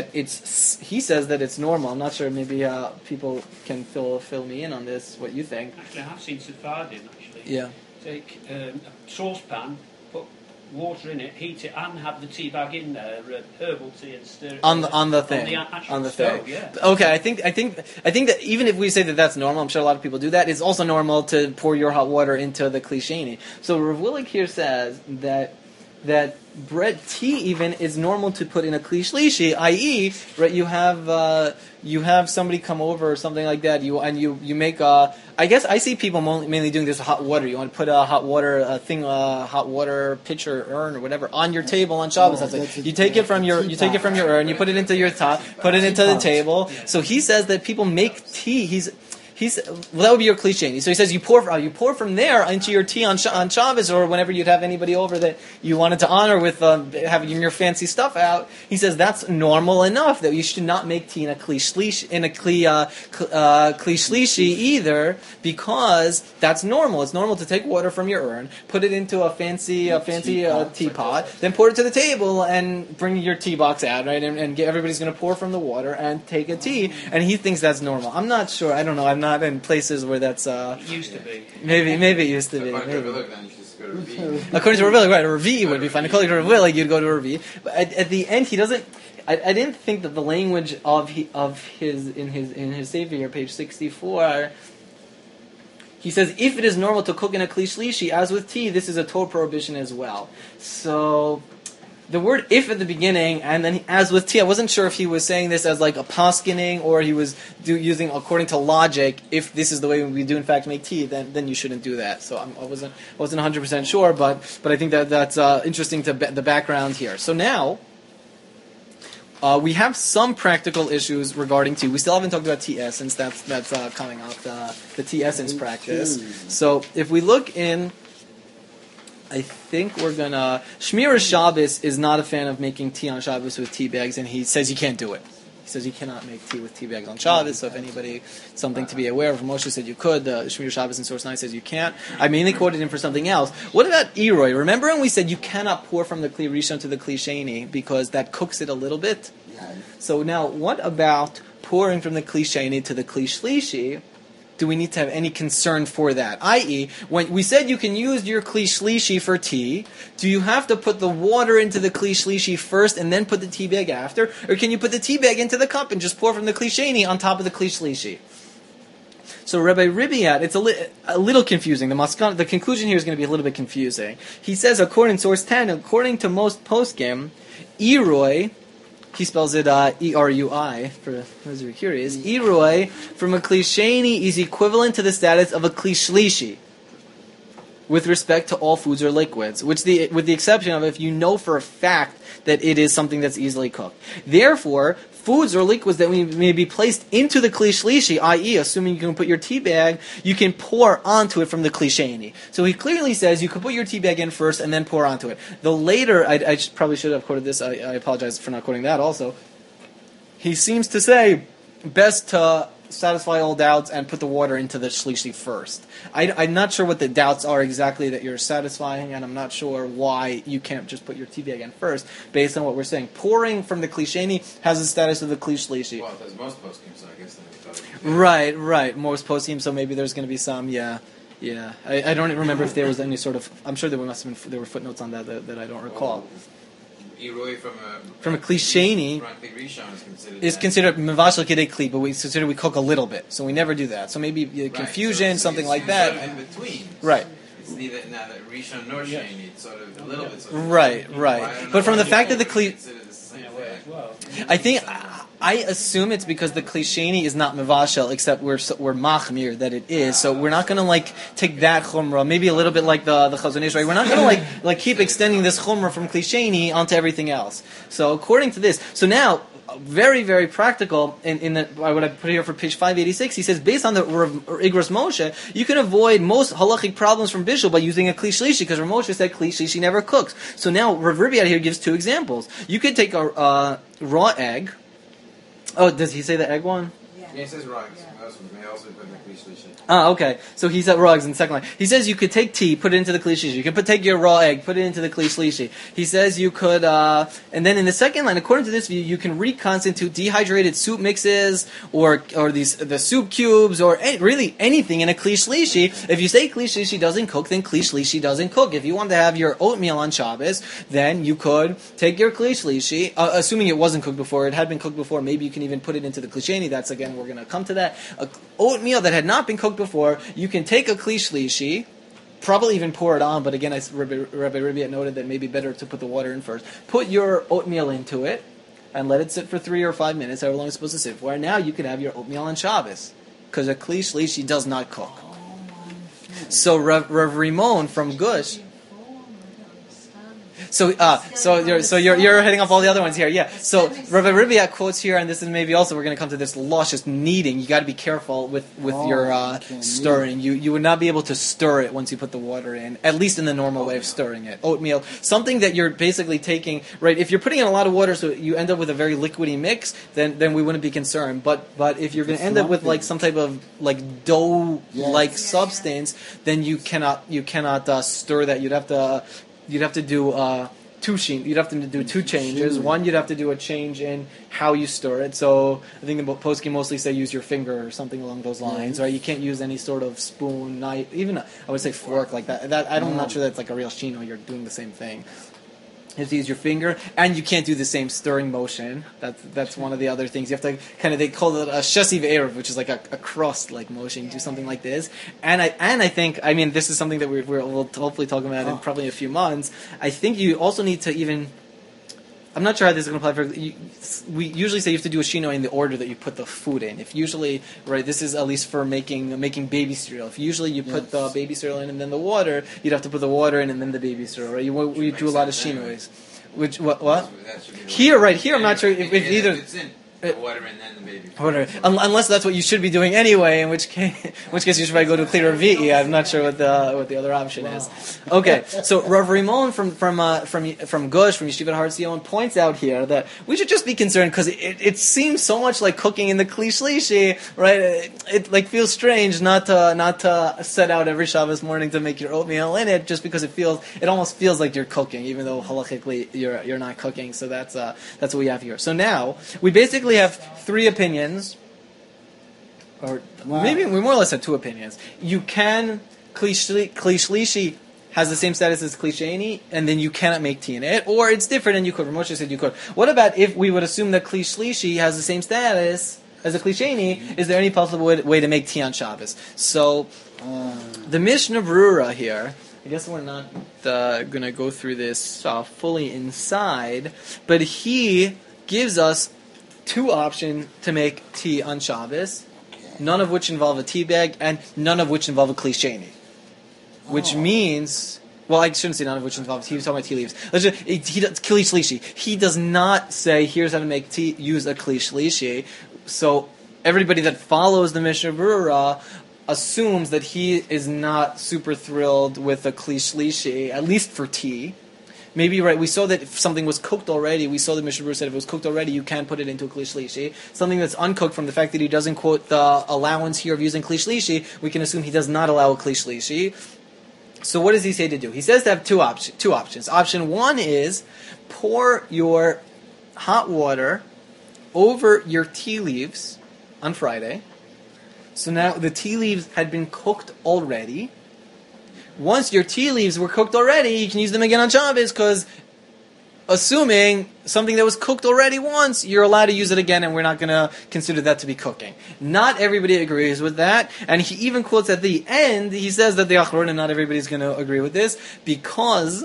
it's normal. I'm not sure. Maybe people can fill me in on this. What you think? Actually, I have seen Sephardim, actually. Yeah. Take a saucepan, put water in it, heat it, and have the tea bag in there, herbal tea, and stir it On the thing. On the actual on the stove, thing. yeah. Okay, I think that even if we say that that's normal, I'm sure a lot of people do that. It's also normal to pour your hot water into the kli sheni. So Rav Willig here says that tea even is normal to put in a kli shlishi, i.e., right? You have somebody come over or something like that. You make a. I guess I see people mainly doing this with hot water. You want to put a hot water pitcher, urn, or whatever on your table on Shabbos. You take it from your urn, you put it into your top, put it into the table. So he says that people make tea. That would be your kli sheni. So he says you pour from there into your tea on Shabbos or whenever you'd have anybody over that you wanted to honor with having your fancy stuff out. He says that's normal enough that you should not make tea in a kli shlishi either because that's normal. It's normal to take water from your urn, put it into a fancy teapot, then pour it to the table and bring your tea box out, right? And everybody's going to pour from the water and take a tea. And he thinks that's normal. I'm not sure. I don't know. I'm not in places where that's It used to be. maybe it used to be. According to Maybe. Rav Willig, then you should just go to Revi. According to Rav Willig, right? A Revi would be fine. According to Rav Willig, you'd go to a Revi. But at the end, he doesn't. I didn't think that the language of his Sefer here, page 64. He says if it is normal to cook in a kli shlishi, as with tea, this is a Torah prohibition as well. So. The word "if" at the beginning, and then as with tea, I wasn't sure if he was saying this as like a paskening, or he was using according to logic. If this is the way we do in fact make tea, then you shouldn't do that. So I wasn't 100% sure, but I think that's interesting to the background here. So now we have some practical issues regarding tea. We still haven't talked about tea essence. That's coming up the tea essence practice. So if we look in. I think we're gonna. Shmir Shabbos is not a fan of making tea on Shabbos with tea bags, and he says you can't do it. He says you cannot make tea with tea bags on Shabbos. So if anybody, something to be aware of. Moshe said you could. Shmir Shabbos in Source 9 says you can't. I mainly quoted him for something else. What about Eroi? Remember when we said you cannot pour from the Kli Rishon to the Kli Sheni because that cooks it a little bit? So now, what about pouring from the Kli Sheni to the Kli Shlishi? do we need to have any concern for that? I.e., when we said you can use your Kli Shlishi for tea, do you have to put the water into the Kli Shlishi first and then put the tea bag after? Or can you put the tea bag into the cup and just pour from the Kli Sheni on top of the Kli Shlishi? So Rabbi Ribiat, it's a little confusing. The conclusion here is going to be a little bit confusing. He says, according to source 10, according to most poskim, Eroi, he spells it E-R-U-I, for those who are curious, Eroi from a Kli Sheni is equivalent to the status of a Kli Shlishi with respect to all foods or liquids, with the exception of if you know for a fact that it is something that's easily cooked. Therefore, foods or liquids that may be placed into the Kli Shlishi, i.e., assuming you can put your tea bag, you can pour onto it from the Kli Sheni. So he clearly says you can put your tea bag in first and then pour onto it. The later, I probably should have quoted this, I apologize for not quoting that also. He seems to say, best to satisfy all doubts and put the water into the shlishi first. I'm not sure what the doubts are exactly that you're satisfying, and I'm not sure why you can't just put your tea bag in first, based on what we're saying. Pouring from the Kli Sheni has the status of the Kli Shlishi. Well, there's most poskim, so I guess then we thought Right. Most poskim, so maybe there's going to be some, yeah. I don't remember if there was any sort of, I'm sure there must have been, there were footnotes on that I don't recall. Eroi From a Kli Sheni is considered mevashel kedei kli, but we consider we cook a little bit, so we never do that. So maybe confusion, something like that. Sort of in between. Right. It's neither Rishon nor Sheni. It's sort of a little bit. Right. But from the fact that the Kli, Well, I think I assume it's because the Kli Sheni is not mevashel, except we're machmir that it is. So we're not going to take that chumrah, maybe a little bit like the Chazon Ish, right? We're not going to keep extending this chumrah from Kli Sheni onto everything else. So according to this, so now very, very practical in what I put here for page 586. He says, based on the Igros Moshe, you can avoid most halachic problems from Bishul by using a Kli Shlishi, because Rav Moshe said Kli Shlishi never cooks. So now Rav Ribiat here gives two examples. You could take a raw egg. Oh, does he say the egg one? Yeah, he says rugs. May also put in the Kli Shlishi. Okay. So he said rugs in the second line. He says you could take tea, put it into the Kli Shlishi. You could take your raw egg, put it into the Kli Shlishi. He says you could, and then in the second line, according to this view, you can reconstitute dehydrated soup mixes or the soup cubes or really anything in a Kli Shlishi. If you say Kli Shlishi doesn't cook, then Kli Shlishi doesn't cook. If you want to have your oatmeal on Shabbos, then you could take your Kli Shlishi, assuming it wasn't cooked before, it had been cooked before, maybe you can even put it into the Kli Sheni. That's, again, we're going to come to that. Oatmeal that had not been cooked before, you can take a Kli Shlishi, probably even pour it on, but again, Rabbi Ribiat noted that maybe better to put the water in first. Put your oatmeal into it, and let it sit for 3 or 5 minutes, however long it's supposed to sit for. And now you can have your oatmeal on Shabbos, because a Kli Shlishi does not cook. So Rav Rimon from Gush. So you're hitting off all the other ones here, yeah. So Rabbi Ribiat quotes here, and this is maybe also we're going to come to this luscious kneading. You got to be careful with your stirring. You would not be able to stir it once you put the water in, at least in the normal way of stirring it. Oatmeal, something that you're basically taking, right? If you're putting in a lot of water, so you end up with a very liquidy mix, then we wouldn't be concerned. But if you're going to end up with some type of dough substance, then you cannot stir that. You'd have to do You'd have to do two changes. One, you'd have to do a change in how you stir it. So I think the poskim mostly say use your finger or something along those lines, right? You can't use any sort of spoon, knife, even I would say fork like that. I'm not sure that's like a real shino. You're doing the same thing. You have to use your finger, and you can't do the same stirring motion. That's one of the other things. You have to they call it a shesiv erev, which is like a crust like motion. You do something like this, and I think this is something that we'll hopefully talk about in probably a few months. I think you also need to even. I'm not sure how this is going to apply for. We usually say you have to do a shino in the order that you put the food in. If usually, right, this is at least for making baby cereal. If usually you put the baby cereal in and then the water, you'd have to put the water in and then the baby cereal, right? We do a lot of shinos. Which what? Here, I'm not sure if either. The water and then the baby. Unless that's what you should be doing anyway, in which case you should probably go to a clear Revi'i. I'm not sure what the other option is. Okay, so Rav Rimon from Gush, from Yeshivat Har Zion, points out here that we should just be concerned because it seems so much like cooking in the Kli Shlishi, right? It feels strange not to set out every Shabbos morning to make your oatmeal in it, just because it almost feels like you're cooking, even though halachically you're not cooking. So that's what we have here. So now we basically have three opinions or Wow. maybe we more or less have two opinions. You can Kli Shlishi has the same status as Kli Sheni, and then you cannot make tea in it, or it's different and you could. Moshe said you could. What about if we would assume that Kli Shlishi has the same status as a Kli Sheni? Is there any possible way to make tea on Shabbos? So the Mishnah Brura here. I guess we're not going to go through this fully inside, but he gives us two options to make tea on Shabbos, none of which involve a tea bag, and none of which involve a Kli Sheni. Which means, well, I shouldn't say none of which involves. He was talking about tea leaves. Kli Shlishi. He does not say here's how to make tea. Use a Kli Shlishi. So everybody that follows the Mishnah Brura assumes that he is not super thrilled with a Kli Shlishi, at least for tea. Maybe right. We saw that if something was cooked already. We saw the Mishnah Brura said if it was cooked already, you can put it into a Kli Shlishi. Something that's uncooked, from the fact that he doesn't quote the allowance here of using Kli Shlishi, we can assume he does not allow a Kli Shlishi. So what does he say to do? He says to have two options. Option one is pour your hot water over your tea leaves on Friday. So now the tea leaves had been cooked already. Once your tea leaves were cooked already, you can use them again on Shabbos, because assuming something that was cooked already once, you're allowed to use it again, and we're not going to consider that to be cooking. Not everybody agrees with that, and he even quotes at the end, he says that the Achronim, not everybody's going to agree with this, because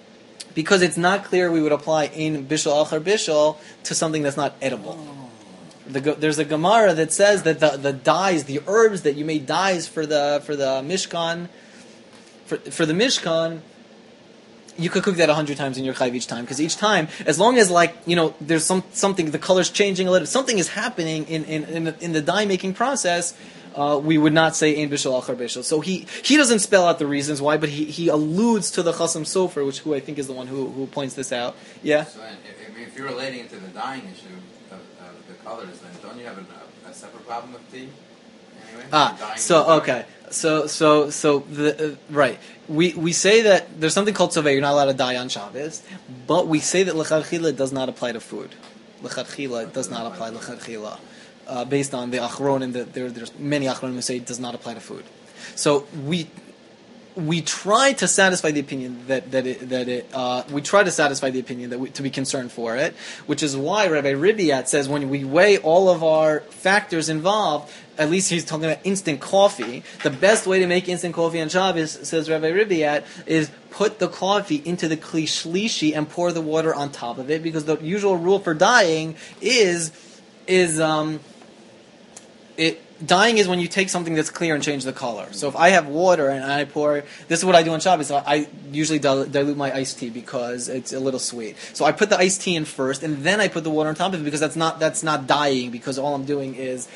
it's not clear we would apply in Bishul Achar Bishul to something that's not edible. There's a Gemara that says that the dyes, the herbs that you made dyes for the Mishkan, for the Mishkan, you could cook that 100 times in your chayv each time, because each time, as long as there's something, the color's changing a little, something is happening in the dye making process, we would not say ein bishul achar bishul. So he doesn't spell out the reasons why, but he alludes to the Chasam Sofer, who I think is the one who points this out. Yeah. So if you're relating it to the dyeing issue of the colors, then don't you have a separate problem with tea? Anyway, Okay. Right. We say that there's something called tzoveh, you're not allowed to dye on Shabbos, but we say that l'chadchila does not apply to food. L'chadchila does not apply l'chadchila. Based on the Achronim, there's many Achronim who say it does not apply to food. So we try to satisfy the opinion to be concerned for it, which is why Rabbi Ribiat says when we weigh all of our factors involved, at least he's talking about instant coffee. The best way to make instant coffee on Shabbos, says Rabbi Ribiat, is put the coffee into the Kli Shlishi and pour the water on top of it, because the usual rule for dyeing is dyeing is when you take something that's clear and change the color. So if I have water and I pour, this is what I do on Shabbos. So I usually dilute my iced tea because it's a little sweet. So I put the iced tea in first, and then I put the water on top of it, because that's not dyeing, because all I'm doing is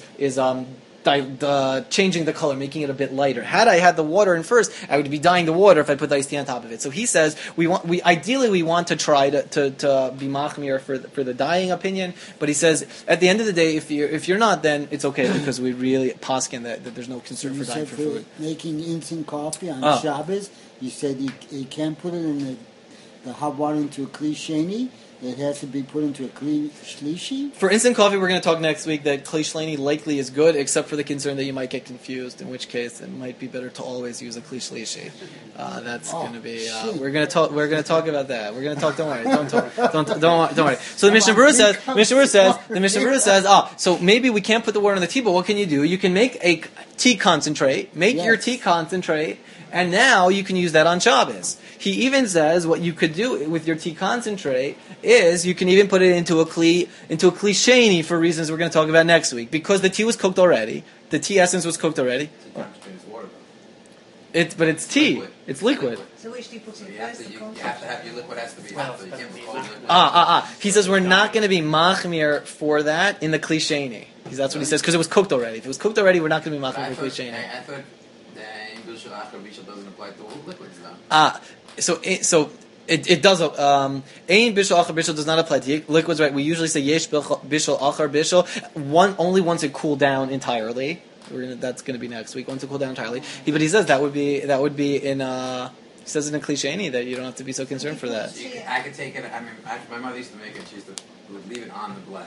changing the color, making it a bit lighter. Had I had the water in first, I would be dyeing the water if I put the iced tea on top of it. So he says we ideally want to try to be machmir for the dyeing opinion, but he says at the end of the day, if you're not, then it's okay, because we really paskin that there's no concern for dyeing for food. Making instant coffee on Shabbos, you said you can't put it in the hot water into a Kli Sheni. It has to be put into a Kli Shlishi? For instant coffee, we're going to talk next week that Kli Sheni likely is good, except for the concern that you might get confused, in which case it might be better to always use a Kli Shlishi. That's going to be. We're going to talk about that. We're going to talk. Don't worry. Don't worry. So the Mishnah Brura says. So maybe we can't put the water in the tea, but what can you do? You can make a tea concentrate. Your tea concentrate, and now you can use that on Shabbos. He even says what you could do with your tea concentrate is you can even put it into a Kli Sheni, for reasons we're going to talk about next week, because the tea was cooked already. The tea essence was cooked already. Tea concentrate is water, though. But it's tea. Liquid. It's liquid. So which do you put in You have first? to have your liquid has to be hot, so you can't put cold liquid. He says we're not going to be machmir for that in the Kli Sheni. That's what he says, because it was cooked already. If it was cooked already, we're not going to be machmir for Kli Sheni. I thought the Bishul Achar Bishul doesn't apply to liquids, though. So it does. Ein bishul achar bishul does not apply to liquids, right? We usually say yesh bishul achar bishul. Only once it cooled down entirely. That's going to be next week. Once it cooled down entirely. But he says that would be in. He says in a Kli Sheni that you don't have to be so concerned for that. I could take it. My mother used to make it. She used to leave it on the blend.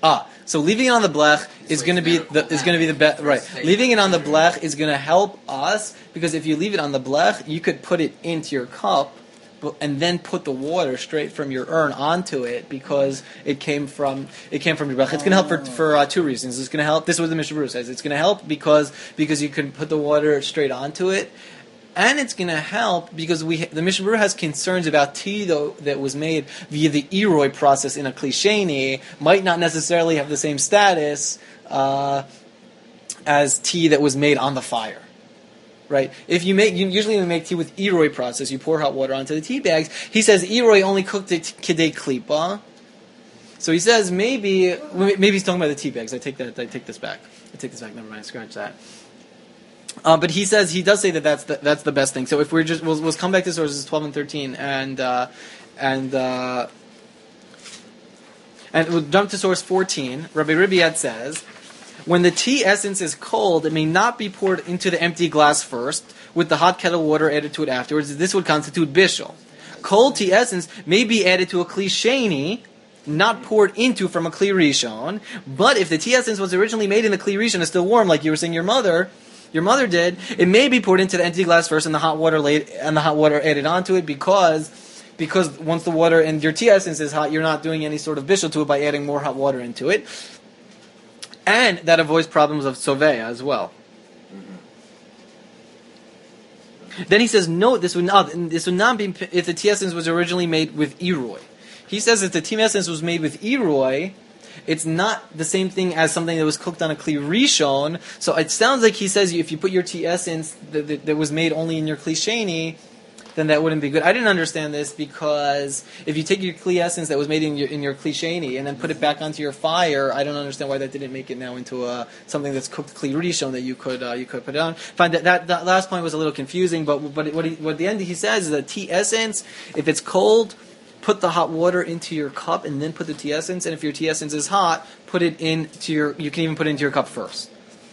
So leaving it on the blech is going to be the best. Right, leaving it on the blech is going to help us because if you leave it on the blech, you could put it into your cup, and then put the water straight from your urn onto it because it came from your blech. It's going to help for two reasons. It's going to help. This is what the Mishnah Berurah says. It's going to help because you can put the water straight onto it. And it's going to help because the Mishnah Berurah has concerns about tea though that was made via the Iroi process in a klisheni might not necessarily have the same status as tea that was made on the fire, right? Usually we make tea with Iroi process. You pour hot water onto the tea bags. He says Iroi only cooked it kidei klipa. So he says maybe he's talking about the tea bags. I take this back. Never mind. Scratch that. But he does say that that's the best thing. So if we'll come back to sources 12 and 13 and we'll jump to source 14. Rabbi Ribiad says, when the tea essence is cold, it may not be poured into the empty glass first, with the hot kettle water added to it afterwards. This would constitute bishul. Cold tea essence may be added to a kli sheni, not poured into from a kli rishon. But if the tea essence was originally made in the kli rishon, is still warm, like you were saying your mother did, it may be poured into the empty glass first and the hot water added onto it because once the water and your tea essence is hot, you're not doing any sort of bishul to it by adding more hot water into it. And that avoids problems of soveya as well. Mm-hmm. Then he says, no, this would not be if the tea essence was originally made with Iroi. He says if the tea essence was made with Iroi, it's not the same thing as something that was cooked on a kli rishon. So it sounds like he says if you put your tea essence that was made only in your kli sheni, then that wouldn't be good. I didn't understand this because if you take your kli essence that was made in your kli sheni and then put it back onto your fire, I don't understand why that didn't make it now into something that's cooked kli rishon that you could put it on. Find that last point was a little confusing, but what at the end he says is that tea essence, if it's cold, put the hot water into your cup and then put the tea essence. And if your tea essence is hot, you can even put it into your cup first.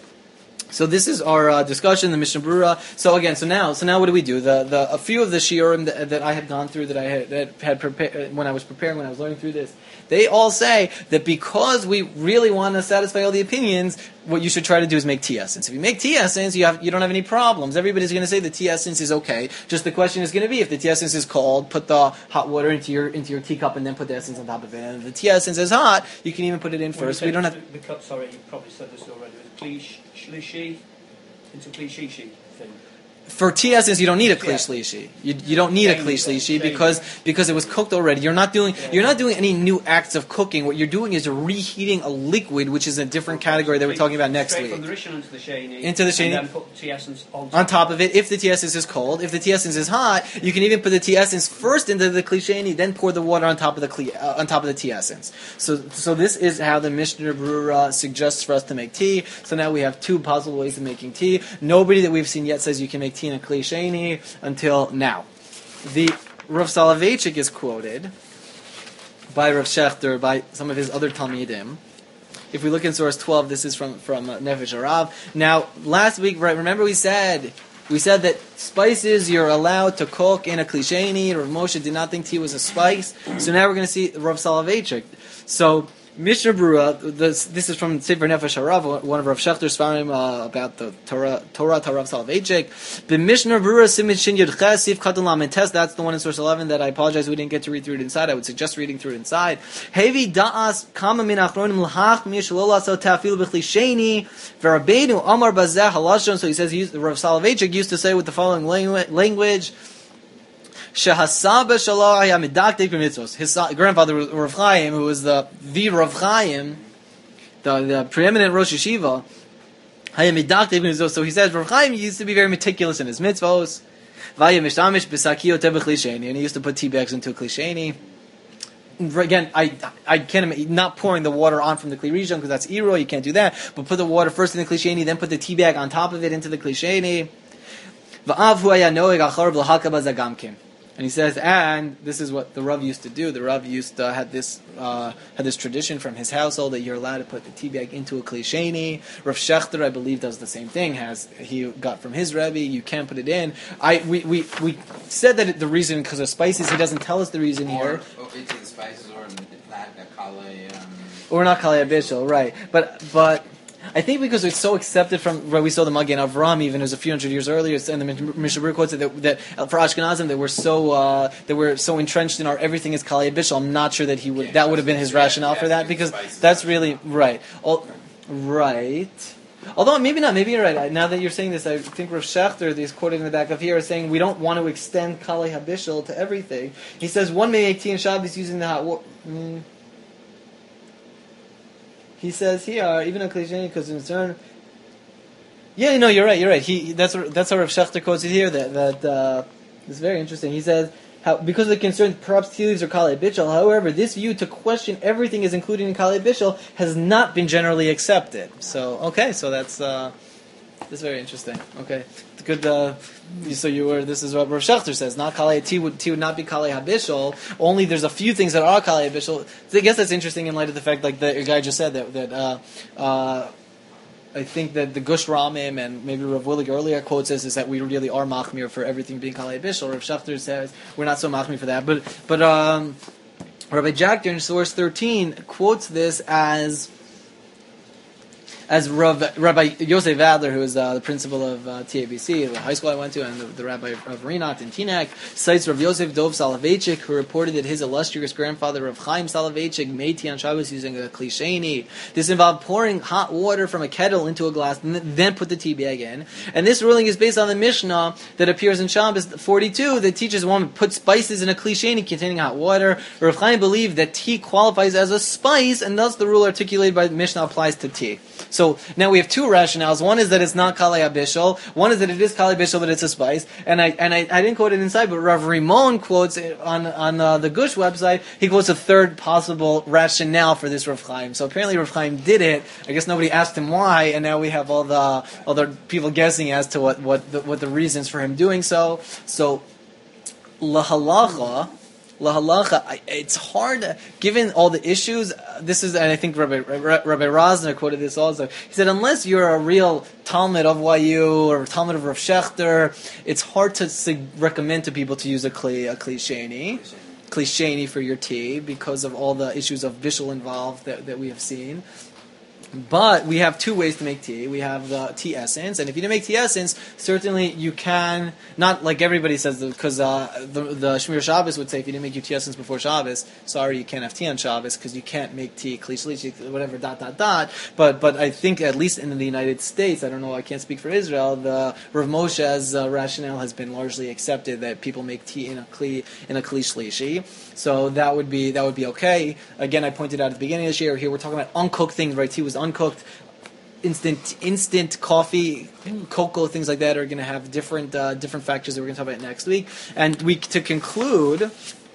So this is our discussion, the Mishnah Berurah. So now what do we do? A few of the shiurim that I had gone through, that I had prepared when I was learning through this, they all say that because we really want to satisfy all the opinions, what you should try to do is make tea essence. If you make tea essence, you don't have any problems. Everybody's going to say the tea essence is okay. Just the question is going to be, if the tea essence is cold, put the hot water into your teacup and then put the essence on top of it. And if the tea essence is hot, you can even put it in first. We don't have. Sorry, you probably said this already. Kli shlishi into kli shishi thing. For tea essence, you don't need a kli shlishi. You don't need a kli shlishi because it was cooked already. You're not doing any new acts of cooking. What you're doing is reheating a liquid, which is a different category that we're talking about next week. From the rishon into the sheni, and then put the tea essence on top of it. If the tea essence is cold, if the tea essence is hot, you can even put the tea essence first into the kli sheni, then pour the water on top of the tea essence. So this is how the Mishnah Berurah suggests for us to make tea. So now we have two possible ways of making tea. Nobody that we've seen yet says you can make tea in a kli sheni until now. The Rav Soloveitchik is quoted by Rav Shechter, by some of his other Talmidim. If we look in source 12, this is from Nefesh Harav. Now, last week, right? Remember we said that spices you're allowed to cook in a kli sheni. Rav Moshe did not think tea was a spice. So now we're going to see Rav Soloveitchik. So Mishnah Berurah, this is from Sefer Nefesh Harav, one of Rav Shechter's farim about the Torah Rav Soloveitchik. The Mishnah Berurah Siman Shin Yud Ches Sif Katan Lamed Tes. That's the one in source 11 that I apologize we didn't get to read through it inside. I would suggest reading through it inside. Hevi da'as kama min achronim l'hach mishlo laso tafil b'chli sheni v'Rabbeinu Amar bazeh halashon. So he says Rav Soloveitchik used to say with the following language. Shehasaba Shalom Hayamidaktik b'mitzvos. His grandfather Rav Chaim, who was the Rav Chaim, the preeminent Rosh Yeshiva, Hayamidaktik b'mitzvos. So he says Rav Chaim used to be very meticulous in his mitzvos. Vayamishamish b'sakiyot b'chli sheni, and he used to put tea bags into a kli sheni. Again, I can't not pouring the water on from the kli rishon because that's iro. You can't do that. But put the water first in the kli sheni, then put the tea bag on top of it into the kli sheni. Va'av hu haya noeg achar b'lahaka bazagamkin. And he says, and this is what the Rav used to do. The Rav used to had this tradition from his household that you're allowed to put the tea bag into a kli sheni. Rav Shechter, I believe, does the same thing. He got from his Rebbe, you can't put it in. We said that the reason because of spices. He doesn't tell us the reason here. Or into the spices or in the color. We're not Kali Abishal, right? But I think because it's so accepted from where we saw the Magen Avram, even as a few hundred years earlier, and the Mishnah Berurah quotes it, that for Ashkenazim that we're so entrenched in our everything is Kali Abishal. I'm not sure that that would have been his rationale for that, because that's really right. Right. Although maybe not, maybe you're right. Now that you're saying this, I think Rav Shechter, is quoted in the back of here, is saying we don't want to extend Kali Habishal to everything. He says one may make tea and Shabbos using the hot water. He says here, even a cliche, because in turn. Yeah, no, you're right. That's how Rav Shechter quotes it here. That is very interesting. He says, because of the concern, perhaps tea leaves are Kali Bishal. However, this view to question everything is included in Kali Bishal has not been generally accepted. So that's very interesting. Okay, good. This is what Rav Shechter says. Not Kali tea would not be Kali Habishal. Only there's a few things that are Kali Habishal. So I guess that's interesting in light of the fact, like the guy just said that. I think that the Gush Ramim and maybe Rav Willig earlier quotes is that we really are machmir for everything being Kali Bishal. Rav Shechter says we're not so machmir for that. But Rabbi Jack in source 13 quotes this as Rabbi Yosef Adler, who is the principal of TABC, the high school I went to, and the rabbi of Rinat in Teaneck, cites Rav Yosef Dov Soloveitchik, who reported that his illustrious grandfather, Rav Chaim Soloveitchik, made tea on Shabbos using a klisheni. This involved pouring hot water from a kettle into a glass, and then put the tea bag in. And this ruling is based on the Mishnah that appears in Shabbos 42 that teaches one to put spices in a klisheni containing hot water. Rav Chaim believed that tea qualifies as a spice, and thus the rule articulated by the Mishnah applies to tea. So now we have two rationales. One is that it's not Kali Abishal. One is that it is Kali Abishal, but it's a spice. And I didn't quote it inside, but Rav Rimon quotes it on the Gush website. He quotes a third possible rationale for this Rav Chaim. So apparently Rav Chaim did it. I guess nobody asked him why, and now we have all the people guessing as to what the reasons for him doing so. So lahalacha. It's hard, given all the issues. This is, and I think Rabbi Rosner quoted this also. He said, unless you're a real Talmud of YU or Talmud of Rav Shechter, it's hard to recommend to people to use a klisheni for your tea because of all the issues of bishul involved that we have seen. But we have two ways to make tea. We have the tea essence, and if you don't make tea essence, certainly you can, not like everybody says, because the Shmir Shabbos would say if you didn't make your tea essence before Shabbos, sorry, you can't have tea on Shabbos because you can't make tea, klish, whatever, ... But I think, at least in the United States, I don't know, I can't speak for Israel, the Rav Moshe's rationale has been largely accepted that people make tea in a kli shlishi. So that would be okay. Again, I pointed out at the beginning of this year, here we're talking about uncooked things, right? Tea was uncooked. Instant coffee, cocoa, things like that are going to have different factors that we're going to talk about next week. And we conclude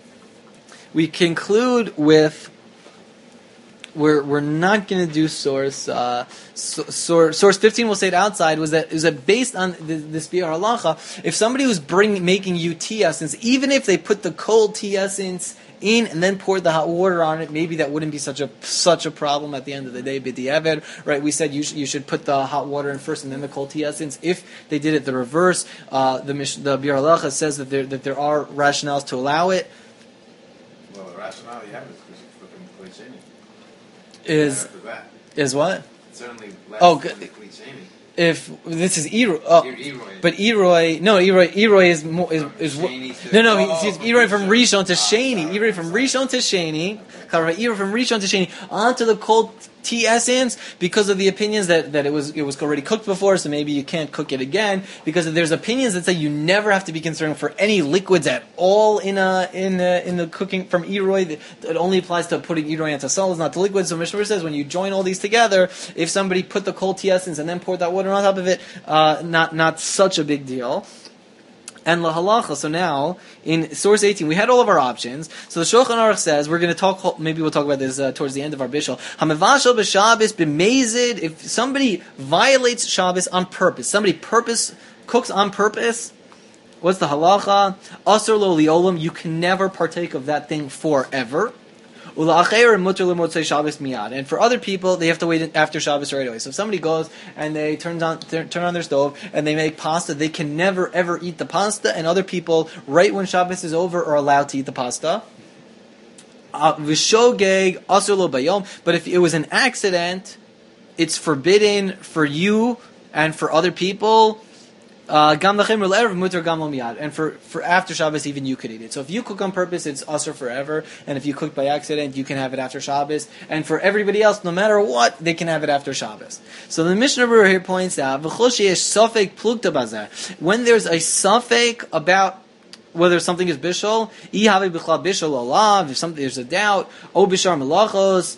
with we're not going to do source 15. We'll say it outside. Was that based on this biur halacha? If somebody was making you tea essence, even if they put the cold tea essence in and then poured the hot water on it, maybe that wouldn't be such a problem at the end of the day. B'diavad, right? We said you should put the hot water in first and then the cold tea essence. If they did it the reverse, the biur halacha says that there are rationales to allow it. Well, the rationale you have is because you're flipping the klisheni. Is what? Certainly less than the klisheni. If this is Eroi, but Eroi is more is he's Eroi from Rishon to Sheni. Eroi from Rishon to Sheni. Eroi from Rishon to Sheni onto the cold tea essence because of the opinions that it was already cooked before, so maybe you can't cook it again. Because there's opinions that say you never have to be concerned for any liquids at all in the cooking from Eroi. It only applies to putting Eroi into solids, not to liquids. So Mishnah says when you join all these together, if somebody put the cold tea essence and then poured that water on top of it, not such a big deal. And lahalacha. So now in source 18, we had all of our options. So the Shulchan Aruch says we're going to talk. Maybe we'll talk about this towards the end of our bishul. Hamevashal b'Shabbos b'mezid. If somebody violates Shabbos on purpose, somebody cooks on purpose. What's the halacha? Asur lo liolam. You can never partake of that thing forever. And for other people, they have to wait after Shabbos right away. So if somebody goes and they turn on their stove and they make pasta, they can never ever eat the pasta. And other people, right when Shabbos is over, are allowed to eat the pasta. V'shogeg asur lo bayom. But if it was an accident, it's forbidden for you and for other people. Gam lachem l'erev mutar gam lo miyad. And for after Shabbos, even you could eat it. So if you cook on purpose, it's asur forever. And if you cook by accident, you can have it after Shabbos. And for everybody else, no matter what, they can have it after Shabbos. So the Mishnah Berurah here points out, v'chol sheyesh safek plukta bazeh. When there's a safek about whether something is bishul, ihave b'chlal bishul olav, if something there's a doubt, o bishar melachos,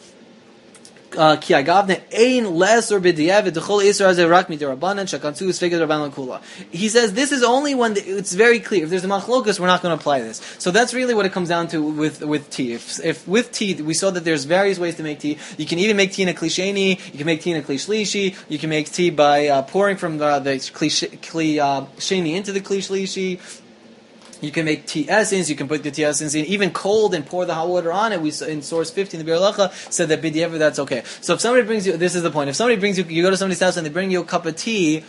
ki agavne ein les or b'diavad dechol isra azeh rak midirabanan shakantzu esfeged rabbanan kula. He says this is only when it's very clear. If there's a machlokas, we're not going to apply this. So that's really what it comes down to with tea. If with tea we saw that there's various ways to make tea. You can either make tea in a kli sheni, you can make tea in a kli shlishi, you can make tea by pouring from the kli sheni into the kli shlishi. You can make tea essence, you can put the tea essence in, even cold, and pour the hot water on it. We in source 50 in the Bir Halacha said that b'diavad that's okay. So if somebody brings you, this is the point, if somebody brings you, you go to somebody's house and they bring you a cup of tea,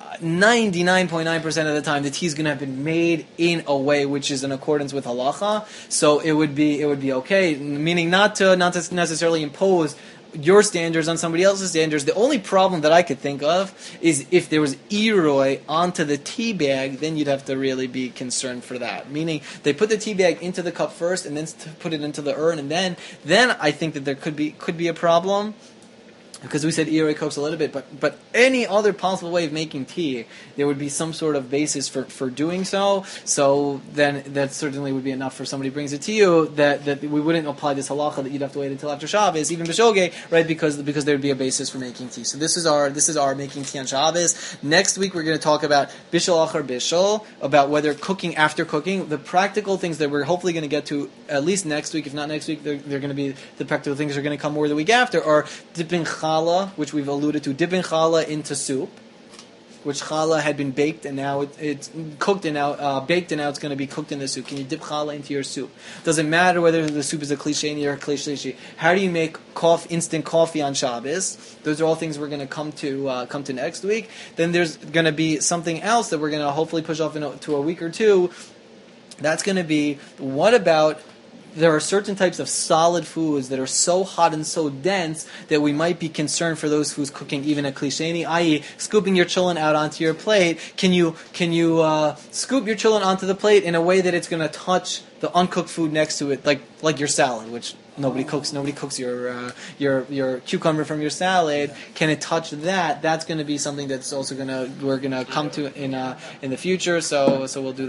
99.9% of the time the tea is going to have been made in a way which is in accordance with halacha, so it would be okay, meaning not to necessarily impose your standards on somebody else's standards. The only problem that I could think of is if there was Eroi onto the tea bag, then you'd have to really be concerned for that. Meaning, they put the tea bag into the cup first and then put it into the urn, and then I think that there could be a problem. Because we said Eroi cooks a little bit, but any other possible way of making tea, there would be some sort of basis for doing so. So then that certainly would be enough for somebody brings it to you that we wouldn't apply this halacha that you'd have to wait until after Shabbos, even b'shogeg, right? Because there would be a basis for making tea. So this is our making tea on Shabbos. Next week we're going to talk about bishul achar bishul, about whether cooking after cooking, the practical things that we're hopefully going to get to at least next week. If not next week, they're going to be the practical things are going to come more the week after, or dipping challah, which we've alluded to, dipping challah into soup, which challah had been baked and now it's cooked and now baked and now it's going to be cooked in the soup. Can you dip challah into your soup? Doesn't matter whether the soup is a kli sheni or a kli shlishi. How do you make instant coffee on Shabbos? Those are all things we're going to come to next week. Then there's going to be something else that we're going to hopefully push off to a week or two. That's going to be, what about, there are certain types of solid foods that are so hot and so dense that we might be concerned for those foods cooking even a kli sheni, i.e. scooping your cholent out onto your plate. Can you scoop your cholent onto the plate in a way that it's going to touch the uncooked food next to it, like your salad, which nobody cooks your cucumber from your salad. Can it touch that? That's going to be something that's also we're going to come to in the future. So we'll do